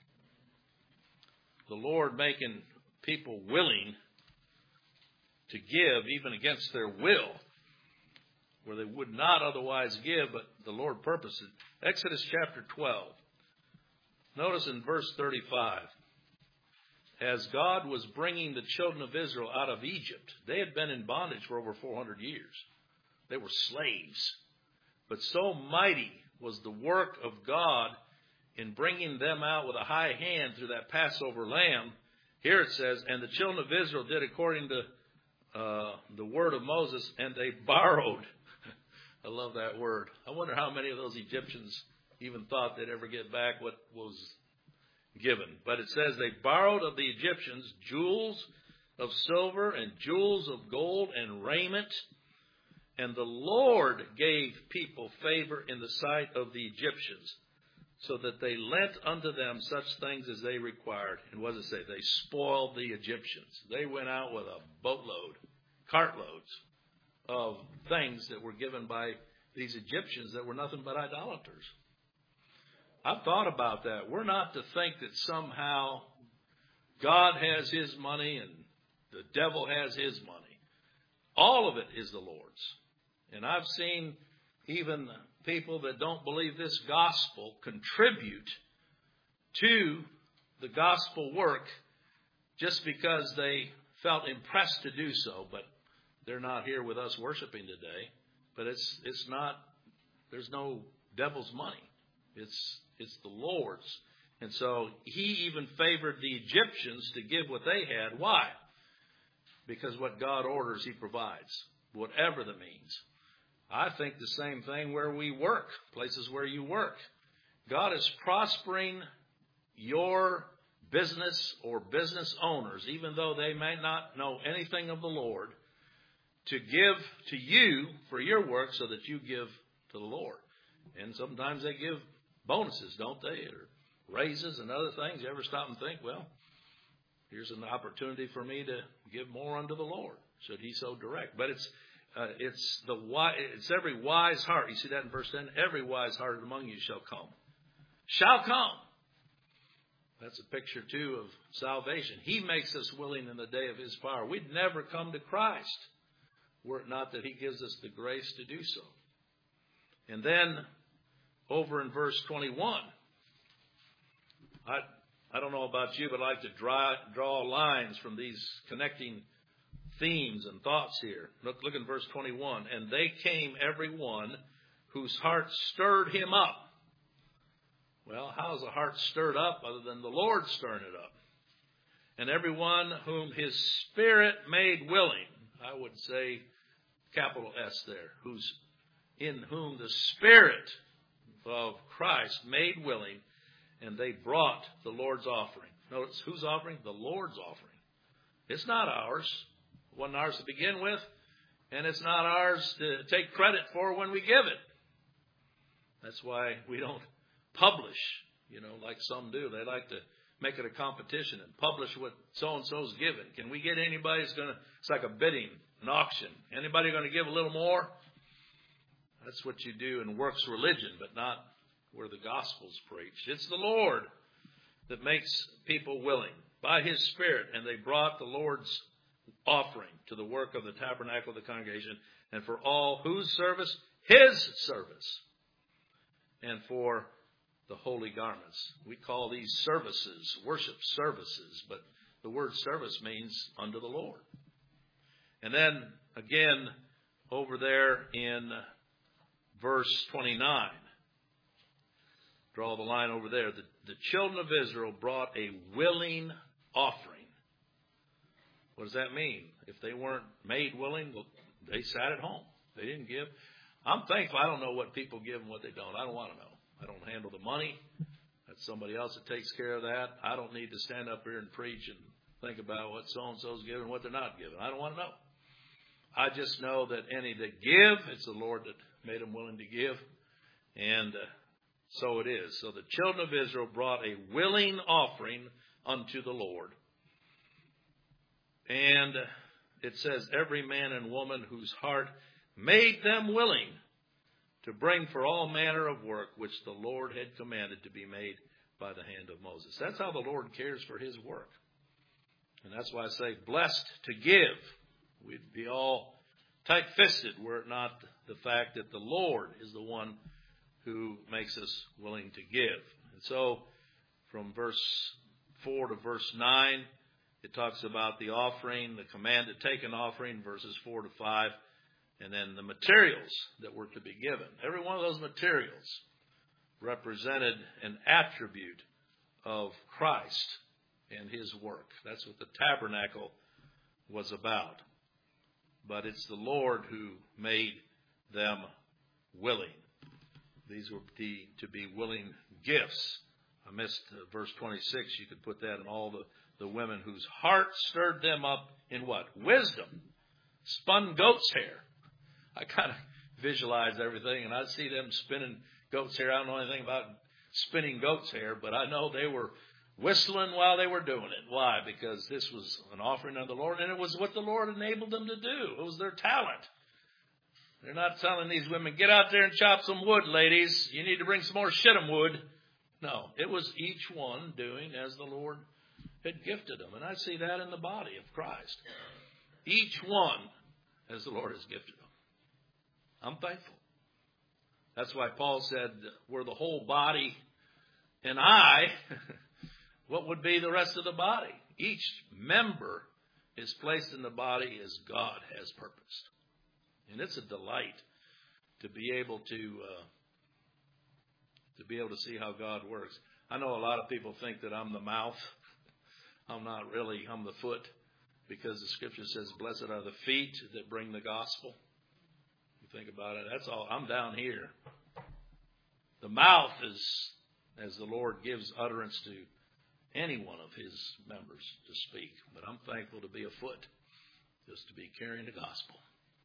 the Lord making people willing to give even against their will, where they would not otherwise give, but the Lord purposed it. Exodus chapter twelve. Notice in verse thirty-five. As God was bringing the children of Israel out of Egypt, they had been in bondage for over four hundred years. They were slaves. But so mighty was the work of God in bringing them out with a high hand through that Passover lamb. Here it says, and the children of Israel did according to uh, the word of Moses, and they borrowed. I love that word. I wonder how many of those Egyptians even thought they'd ever get back what was given. But it says they borrowed of the Egyptians jewels of silver and jewels of gold and raiment. And the Lord gave people favor in the sight of the Egyptians, so that they lent unto them such things as they required. And what does it say? They spoiled the Egyptians. They went out with a boatload, cartloads of things that were given by these Egyptians that were nothing but idolaters. I've thought about that. We're not to think that somehow God has his money and the devil has his money. All of it is the Lord's. And I've seen even people that don't believe this gospel contribute to the gospel work just because they felt impressed to do so, but they're not here with us worshiping today. But it's it's not, there's no devil's money. It's it's the Lord's. And so he even favored the Egyptians to give what they had. Why? Because what God orders, he provides, whatever the means. I think the same thing where we work, places where you work. God is prospering your business or business owners, even though they may not know anything of the Lord, to give to you for your work so that you give to the Lord. And sometimes they give bonuses, don't they? Or raises and other things. You ever stop and think, well, here's an opportunity for me to give more unto the Lord, should he so direct. But it's uh, it's the it's every wise heart. You see that in verse ten? Every wise hearted among you shall come. Shall come. That's a picture, too, of salvation. He makes us willing in the day of his power. We'd never come to Christ were it not that he gives us the grace to do so. And then over in verse twenty-one, I I don't know about you, but I like to draw, draw lines from these connecting themes and thoughts here. Look, look in verse twenty-one. And they came every one whose heart stirred him up. Well, how is a heart stirred up other than the Lord stirring it up? and everyone whom his Spirit made willing. I would say capital S there. Who's in whom the Spirit of Christ made willing, and they brought the Lord's offering. Notice, whose offering? The Lord's offering. It's not ours. It wasn't ours to begin with, and it's not ours to take credit for when we give it. That's why we don't publish, you know, like some do. They like to make it a competition and publish what so-and-so's given. Can we get anybody who's going to, it's like a bidding, an auction. Anybody going to give a little more? That's what you do in works religion, but not where the gospel's preached. It's the Lord that makes people willing by his Spirit. And they brought the Lord's offering to the work of the tabernacle of the congregation, and for all whose service? His service. And for the holy garments. We call these services, worship services, but the word service means unto the Lord. And then again, over there in verse twenty-nine, draw the line over there. The, the children of Israel brought a willing offering. What does that mean? If they weren't made willing, well, they sat at home. They didn't give. I'm thankful I don't know what people give and what they don't. I don't want to know. I don't handle the money. That's somebody else that takes care of that. I don't need to stand up here and preach and think about what so-and-so's giving and what they're not giving. I don't want to know. I just know that any that give, it's the Lord that made them willing to give. And uh, so it is. So the children of Israel brought a willing offering unto the Lord. And uh, it says, every man and woman whose heart made them willing to bring for all manner of work which the Lord had commanded to be made by the hand of Moses. That's how the Lord cares for his work. And that's why I say blessed to give. We'd be all tight-fisted were it not the fact that the Lord is the one who makes us willing to give. And so from verse four to verse nine, it talks about the offering, the command to take an offering, verses four to five. And then the materials that were to be given. Every one of those materials represented an attribute of Christ and his work. That's what the tabernacle was about. But it's the Lord who made them willing. These were to be willing gifts. I missed verse twenty-six. You could put that in all the, the women whose heart stirred them up in what? Wisdom. Spun goat's hair. I kind of visualize everything, and I see them spinning goat's hair. I don't know anything about spinning goat's hair, but I know they were whistling while they were doing it. Why? Because this was an offering unto the Lord, and it was what the Lord enabled them to do. It was their talent. They're not telling these women, get out there and chop some wood, ladies. You need to bring some more shittim wood. No, it was each one doing as the Lord had gifted them. And I see that in the body of Christ. Each one as the Lord has gifted them. I'm thankful. That's why Paul said, we're the whole body, and I, what would be the rest of the body? Each member is placed in the body as God has purposed. And it's a delight to be able to uh, to be able to see how God works. I know a lot of people think that I'm the mouth. I'm not really. I'm the foot, because the Scripture says, blessed are the feet that bring the gospel. Think about it. That's all. I'm down here. The mouth is as the Lord gives utterance to any one of his members to speak. But I'm thankful to be a foot, just to be carrying the gospel.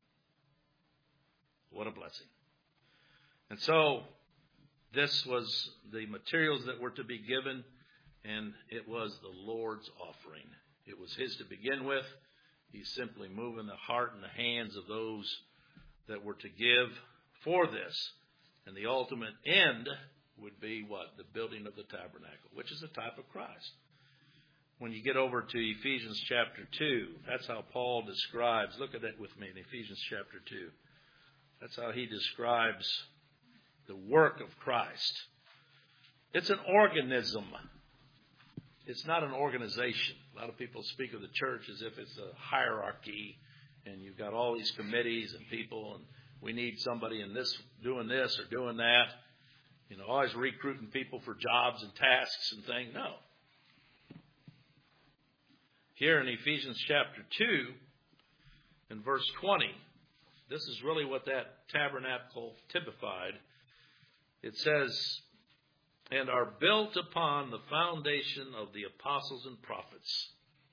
What a blessing. And so this was the materials that were to be given, and it was the Lord's offering. It was his to begin with. He's simply moving the heart and the hands of those that were to give for this. And the ultimate end would be what? The building of the tabernacle, which is a type of Christ. When you get over to Ephesians chapter two, that's how Paul describes, look at that with me in Ephesians chapter two. That's how he describes the work of Christ. It's an organism. It's not an organization. A lot of people speak of the church as if it's a hierarchy, and you've got all these committees and people, and we need somebody in this doing this or doing that. You know, always recruiting people for jobs and tasks and things. No. here in Ephesians chapter two, in verse twenty, this is really what that tabernacle typified. It says, and are built upon the foundation of the apostles and prophets,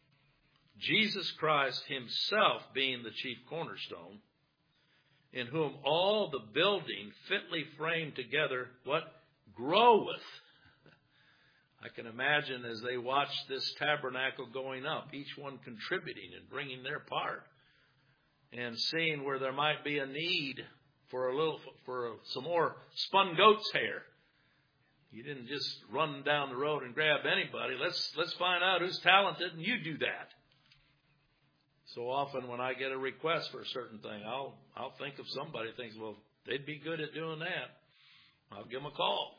Jesus Christ himself being the chief cornerstone, in whom all the building fitly framed together, what? Groweth. I can imagine as they watch this tabernacle going up, each one contributing and bringing their part, and seeing where there might be a need for a little, for some more spun goat's hair. You didn't just run down the road and grab anybody. Let's let's find out who's talented, and you do that. So often when I get a request for a certain thing, I'll I'll think of somebody who thinks, well, they'd be good at doing that. I'll give them a call.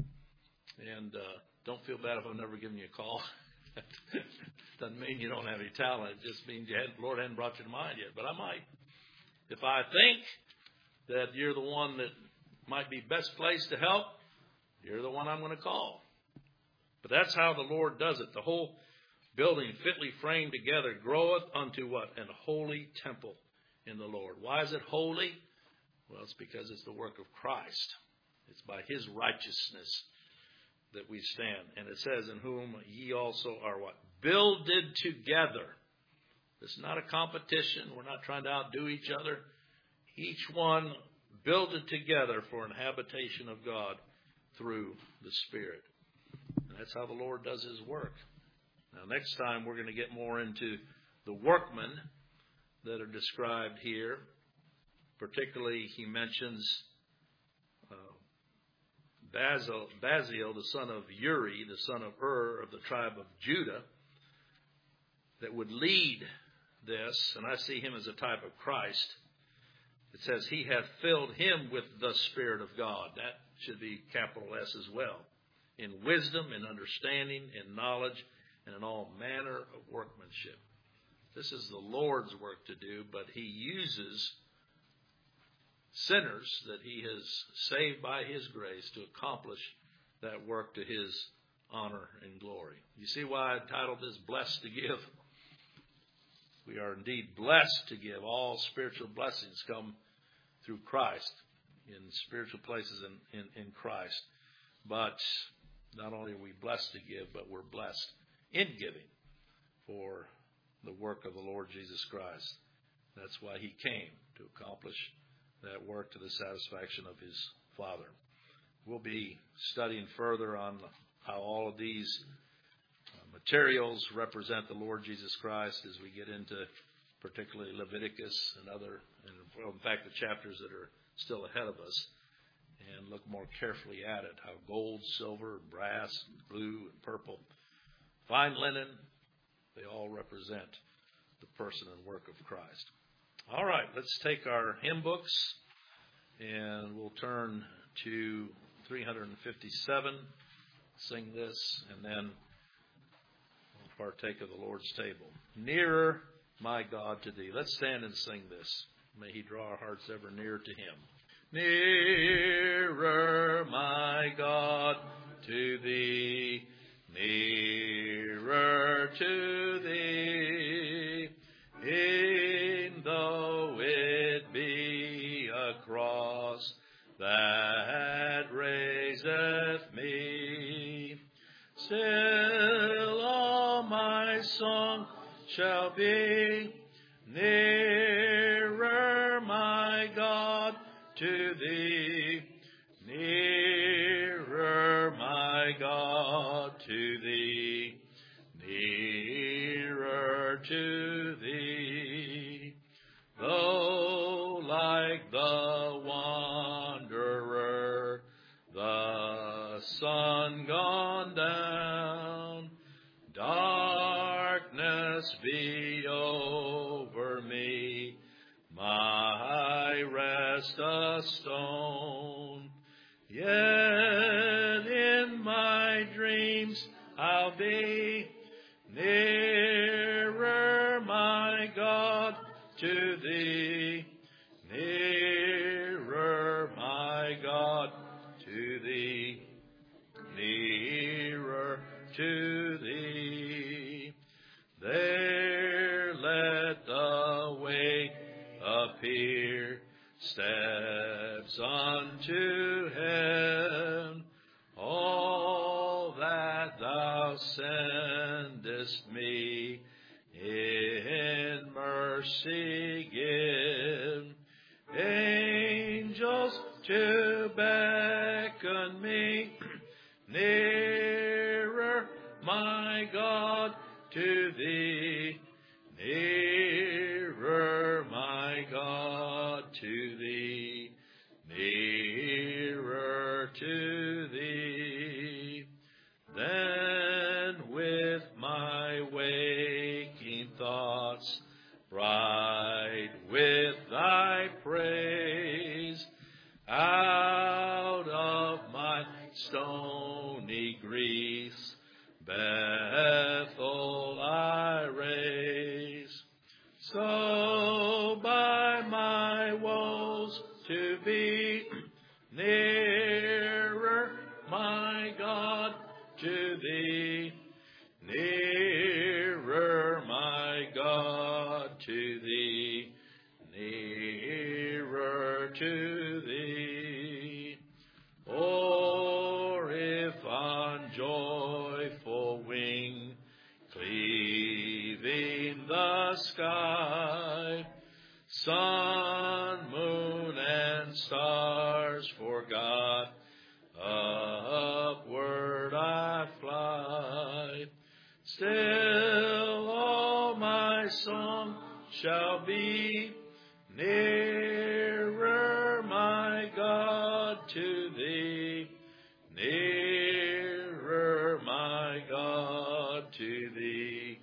And uh, don't feel bad if I've never given you a call. Doesn't mean you don't have any talent. It just means you hadn't, the Lord hadn't brought you to mind yet. But I might. If I think that you're the one that might be best placed to help, you're the one I'm going to call. But that's how the Lord does it. The whole building fitly framed together groweth unto what? An holy temple in the Lord. Why is it holy? Well, it's because it's the work of Christ. It's by his righteousness that we stand. And it says, in whom ye also are what? Builded together. This is not a competition. We're not trying to outdo each other. Each one builded together for an habitation of God through the Spirit. And that's how the Lord does his work. Now, next time we're going to get more into the workmen that are described here. Particularly, he mentions uh, Basil, Basil, the son of Uri, the son of Ur of the tribe of Judah, that would lead this, and I see him as a type of Christ. It says, he hath filled him with the Spirit of God. That should be capital S as well. In wisdom, in understanding, in knowledge, and in all manner of workmanship. This is the Lord's work to do, but he uses sinners that he has saved by his grace to accomplish that work to his honor and glory. You see why I titled this Blessed to Give? We are indeed blessed to give. All spiritual blessings come through Christ, in spiritual places in, in, in Christ. But not only are we blessed to give, but we're blessed in giving for the work of the Lord Jesus Christ. That's why he came, to accomplish that work to the satisfaction of his Father. We'll be studying further on how all of these materials represent the Lord Jesus Christ as we get into particularly Leviticus and other, and well, in fact, the chapters that are still ahead of us, and look more carefully at it, how gold, silver, brass, blue, and purple, fine linen, they all represent the person and work of Christ. All right, let's take our hymn books, and we'll turn to three fifty-seven, sing this, and then we'll partake of the Lord's table. Nearer, my God, to thee. Let's stand and sing this. May he draw our hearts ever nearer to him. Nearer, my God, to thee, nearer to thee, e'en though it be a cross that raiseth me, still all my song shall be, nearer, my God, to thee, nearer, my God, to thee, nearer to thee. Though like the wanderer, the sun gone down, darkness be over me, my rest a stone. Yet in my dreams I'll be nearer, my God, to thee, nearer, my God, to thee, nearer to thee. There appear, steps unto heaven. All that thou sendest me, in mercy give. Angels to beckon me, nearer, my God, to thee. Nearer, my God, to thee. Nearer to thee. Then with my waking thoughts, bright with thy praise, out of my stony griefs, Bethel I raise. So by my woes to be nearer, my God, to thee. Nearer, my God, to thee. Nearer to thee. Or if on joyful wing, cleaving the sky, sun, moon, and stars forgot, upward I fly. Still all my song shall be, nearer, my God, to thee. Nearer, my God, to thee.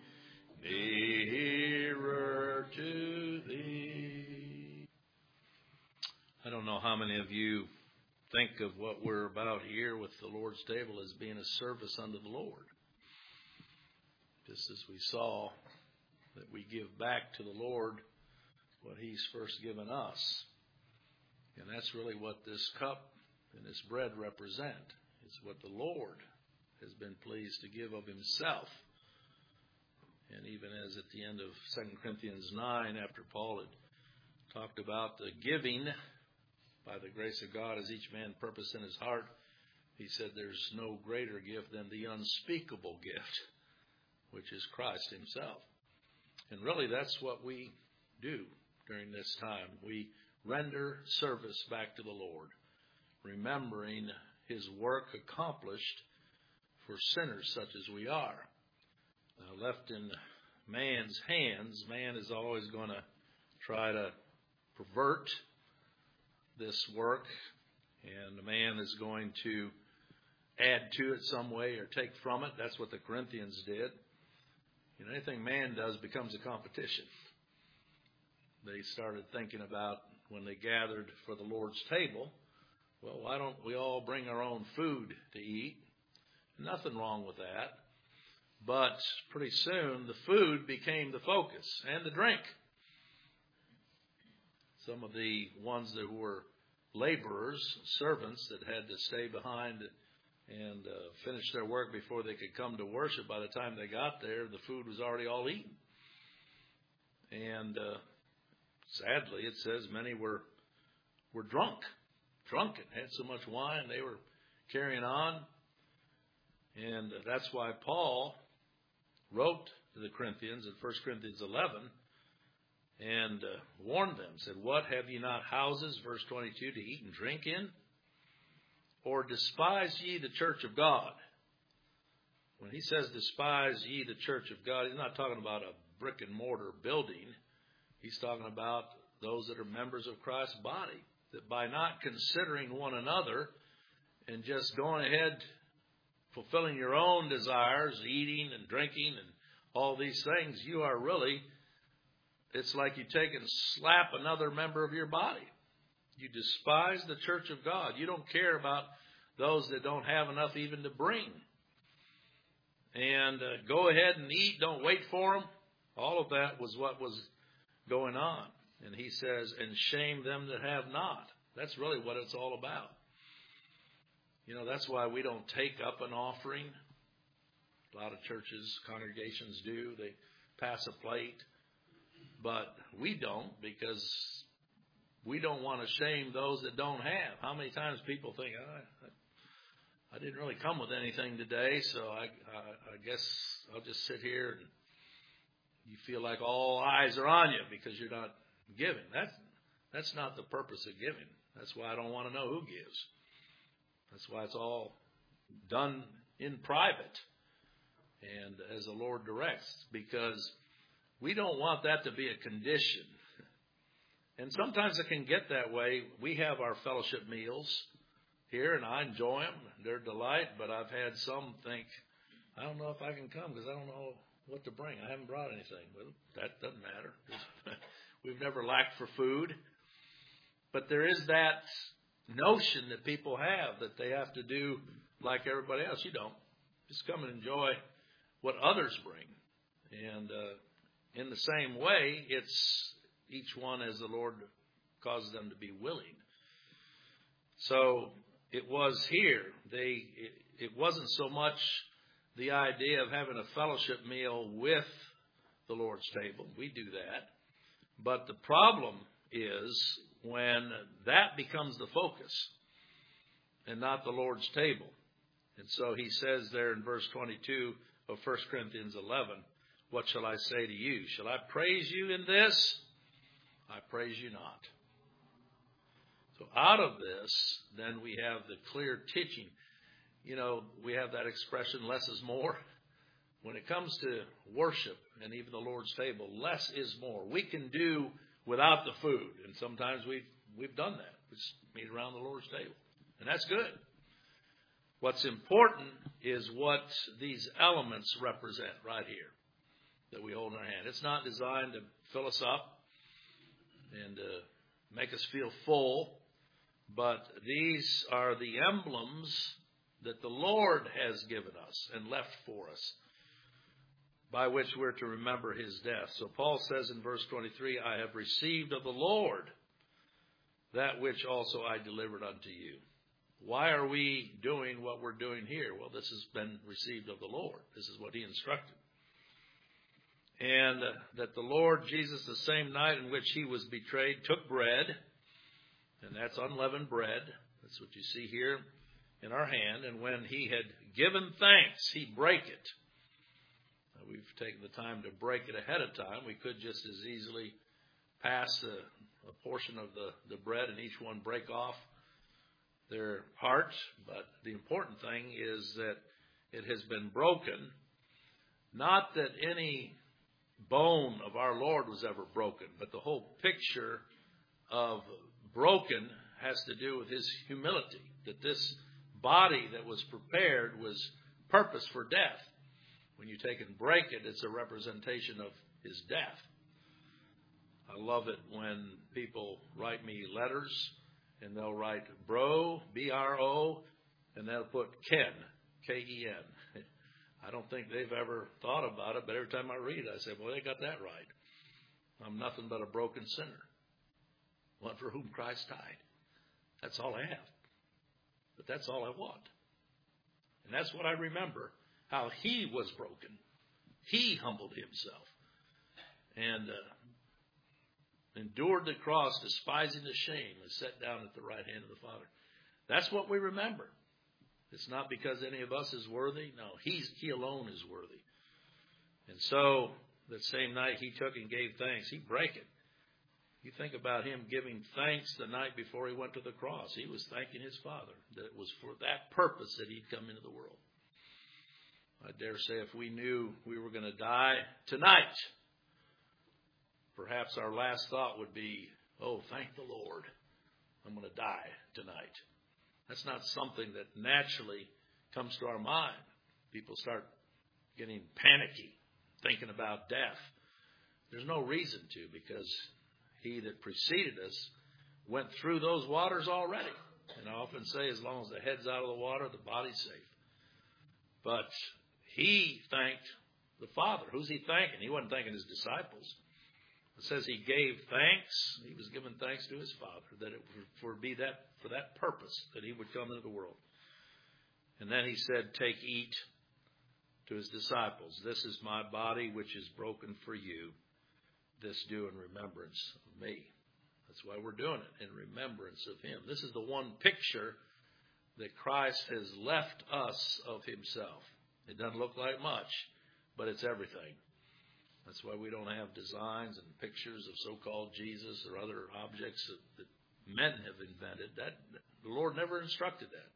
Nearer to thee. I don't know how many of you think of what we're about here with the Lord's table as being a service unto the Lord. Just as we saw that we give back to the Lord what He's first given us. And that's really what this cup and this bread represent. It's what the Lord has been pleased to give of Himself. And even as at the end of Second Corinthians nine, after Paul had talked about the giving by the grace of God as each man purposed in his heart, he said there's no greater gift than the unspeakable gift, which is Christ Himself. And really that's what we do during this time. We render service back to the Lord, remembering His work accomplished for sinners such as we are. Now, left in man's hands, man is always going to try to pervert this work, and man is going to add to it some way or take from it. That's what the Corinthians did. You know, anything man does becomes a competition. They started thinking about when they gathered for the Lord's table, well, why don't we all bring our own food to eat? Nothing wrong with that. But pretty soon the food became the focus, and the drink. Some of the ones that were laborers, servants that had to stay behind and uh, finish their work before they could come to worship, by the time they got there, the food was already all eaten. And uh, sadly, it says many were were drunk, drunken, had so much wine, they were carrying on. And uh, that's why Paul wrote to the Corinthians in First Corinthians eleven and uh, warned them, said, what, have ye not houses, verse twenty-two, to eat and drink in? Or despise ye the church of God? When he says despise ye the church of God, he's not talking about a brick and mortar building. He's talking about those that are members of Christ's body, that by not considering one another and just going ahead fulfilling your own desires, eating and drinking and all these things, you are really, it's like you take and slap another member of your body. You despise the church of God. You don't care about those that don't have enough even to bring. And uh, go ahead and eat. Don't wait for them. All of that was what was going on. And he says, and shame them that have not. That's really what it's all about. You know, that's why we don't take up an offering. A lot of churches, congregations do. They pass a plate. But we don't, because we don't want to shame those that don't have. How many times people think, oh, I, I didn't really come with anything today, so I, I, I guess I'll just sit here, and you feel like all eyes are on you because you're not giving. That's, that's not the purpose of giving. That's why I don't want to know who gives. That's why it's all done in private and as the Lord directs, because we don't want that to be a condition. And sometimes it can get that way. We have our fellowship meals here, and I enjoy them. They're a delight, but I've had some think, I don't know if I can come because I don't know what to bring. I haven't brought anything. Well, that doesn't matter. We've never lacked for food. But there is that notion that people have that they have to do like everybody else. You don't. Just come and enjoy what others bring. And uh, in the same way, it's each one as the Lord causes them to be willing. So it was here. They it, it wasn't so much the idea of having a fellowship meal with the Lord's table. We do that. But the problem is when that becomes the focus and not the Lord's table. And so he says there in verse twenty-two of First Corinthians eleven, what shall I say to you? Shall I praise you in this? I praise you not. So out of this, then we have the clear teaching. You know, we have that expression, less is more. When it comes to worship and even the Lord's table, less is more. We can do without the food. And sometimes we've, we've done that. We just meet around the Lord's table. And that's good. What's important is what these elements represent right here that we hold in our hand. It's not designed to fill us up and uh, make us feel full, but these are the emblems that the Lord has given us and left for us, by which we're to remember his death. So Paul says in verse twenty-three, I have received of the Lord that which also I delivered unto you. Why are we doing what we're doing here? Well, this has been received of the Lord. This is what he instructed. And uh, that the Lord Jesus, the same night in which he was betrayed, took bread, and that's unleavened bread. That's what you see here in our hand. And when he had given thanks, he brake it. Now, we've taken the time to break it ahead of time. We could just as easily pass a, a portion of the, the bread and each one break off their part. But the important thing is that it has been broken. Not that any bone of our Lord was ever broken, but the whole picture of broken has to do with his humility, that this body that was prepared was purposed for death. When you take and break it, it's a representation of his death. I love it when people write me letters and they'll write bro, B R O, and they'll put Ken, K E N. I don't think they've ever thought about it, but every time I read it, I say, well, they got that right. I'm nothing but a broken sinner, one for whom Christ died. That's all I have. But that's all I want. And that's what I remember, how he was broken. He humbled himself and uh, endured the cross, despising the shame, and sat down at the right hand of the Father. That's what we remember. It's not because any of us is worthy. No, he's, he alone is worthy. And so, that same night he took and gave thanks. He brake it. You think about him giving thanks the night before he went to the cross. He was thanking his Father that it was for that purpose that he'd come into the world. I dare say if we knew we were going to die tonight, perhaps our last thought would be, oh, thank the Lord, I'm going to die tonight. That's not something that naturally comes to our mind. People start getting panicky, thinking about death. There's no reason to, because he that preceded us went through those waters already. And I often say, as long as the head's out of the water, the body's safe. But he thanked the Father. Who's he thanking? He wasn't thanking his disciples. It says he gave thanks. He was giving thanks to his Father that it would for be that for that purpose that he would come into the world. And then he said, "Take, eat," to his disciples. "This is my body, which is broken for you. This do in remembrance of me." That's why we're doing it, in remembrance of him. This is the one picture that Christ has left us of himself. It doesn't look like much, but it's everything. That's why we don't have designs and pictures of so-called Jesus or other objects that, that men have invented. That the Lord never instructed that.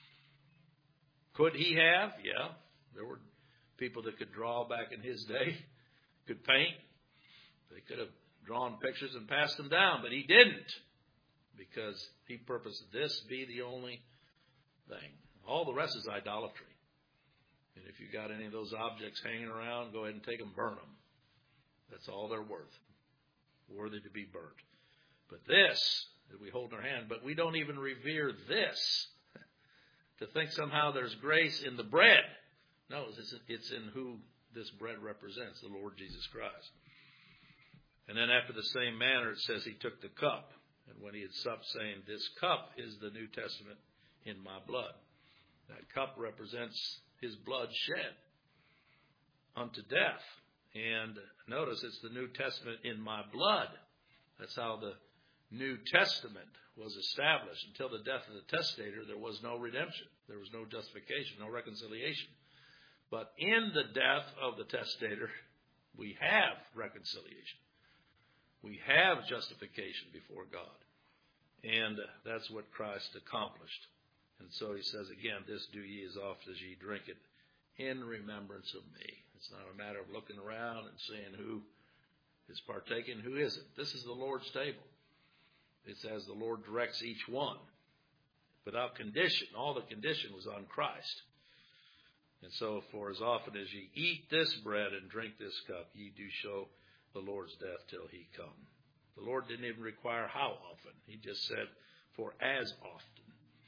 Could he have? Yeah. There were people that could draw back in his day, could paint. They could have drawn pictures and passed them down, but he didn't, because he purposed this be the only thing. All the rest is idolatry. And if you got any of those objects hanging around, go ahead and take them, burn them. That's all they're worth, worthy to be burnt. But this that we hold in our hand, but we don't even revere this, to think somehow there's grace in the bread. No, it's, it's in who this bread represents, the Lord Jesus Christ. And then after the same manner, it says he took the cup. And when he had supped, saying, this cup is the New Testament in my blood. That cup represents his blood shed unto death. And notice it's the New Testament in my blood. That's how the New Testament was established. Until the death of the testator, there was no redemption. There was no justification, no reconciliation. But in the death of the testator, we have reconciliation. We have justification before God. And that's what Christ accomplished. And so he says again, this do ye as oft as ye drink it in remembrance of me. It's not a matter of looking around and seeing who is partaking, who isn't. This is the Lord's table. It's as the Lord directs each one. Without condition. All the condition was on Christ. And so, for as often as ye eat this bread and drink this cup, ye do show the Lord's death till he come. The Lord didn't even require how often. He just said, for as often.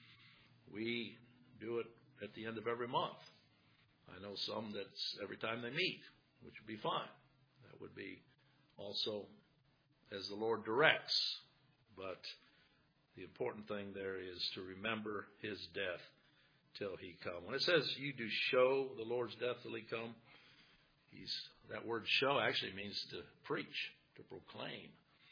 We do it at the end of every month. I know some that's every time they meet, which would be fine. That would be also as the Lord directs. But the important thing there is to remember his death till he come. When it says you do show the Lord's death till he come, he's, that word show actually means to preach, to proclaim.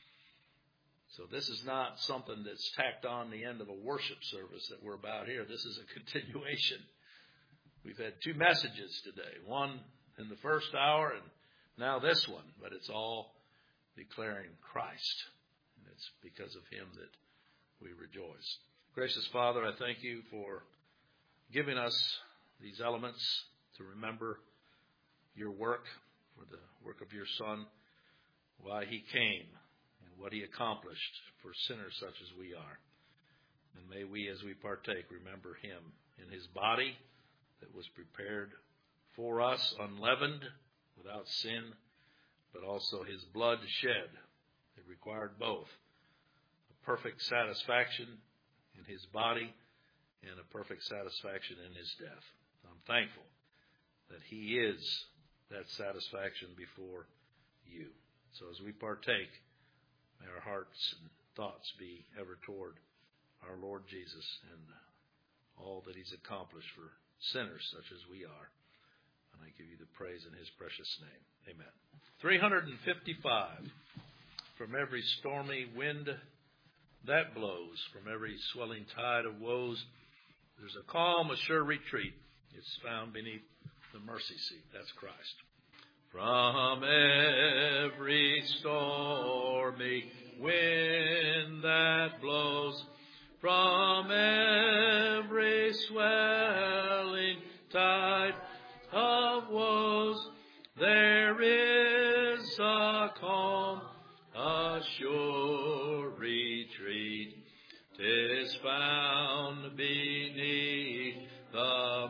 So this is not something that's tacked on the end of a worship service that we're about here. This is a continuation. We've had two messages today, one in the first hour and now this one, but it's all declaring Christ. And it's because of him that we rejoice. Gracious Father, I thank you for giving us these elements to remember your work, for the work of your Son, why he came and what he accomplished for sinners such as we are. And may we, as we partake, remember him in his body that was prepared for us, unleavened, without sin, but also his blood shed. It required both a perfect satisfaction in his body and a perfect satisfaction in his death. I'm thankful that he is that satisfaction before you. So as we partake, may our hearts and thoughts be ever toward our Lord Jesus and all that he's accomplished for sinners such as we are. And I give you the praise in his precious name. Amen. three hundred fifty-five. From every stormy wind that blows, from every swelling tide of woes, there's a calm, a sure retreat. It's found beneath the mercy seat. That's Christ. From every stormy wind that blows, from every swelling tide of woes, there is a calm, a sure retreat. 'Tis found beneath the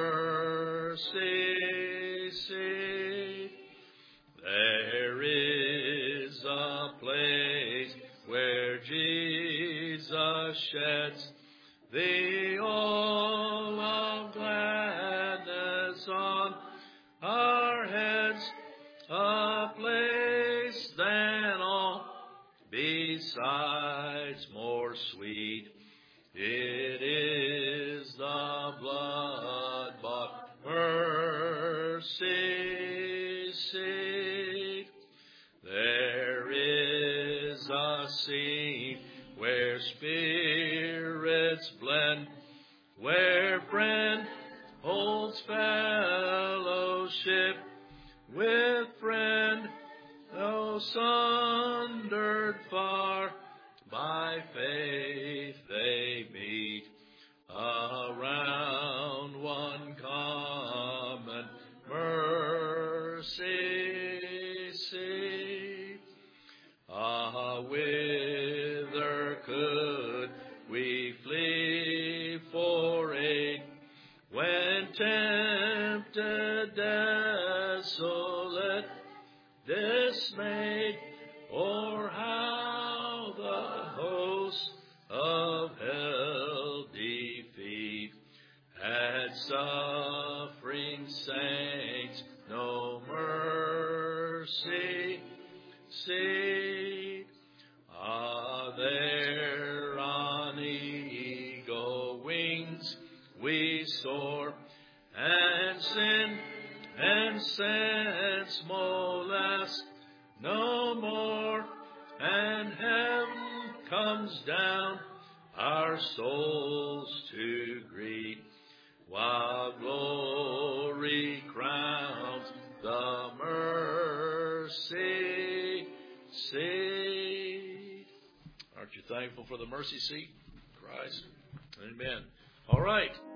mercy seat. There is a place where Jesus sheds the oil of gladness on our heads, a place than all besides more sweet. It is the blood-bought mercy seat. There is a sea spirits blend, where friend holds fellowship with friend, though sundered far, by faith they meet around one common mercy seat. Ah, whither could we flee for aid when tempted, desolate, dismayed? Or how the hosts of hell defeat, had suffering saints no mercy seat? Ah, there on eagle wings we soar, and sin and sense molest no more, and heaven comes down our souls to greet, while glory crowns the mercy seat. Aren't you thankful for the mercy seat, Christ? Amen. All right.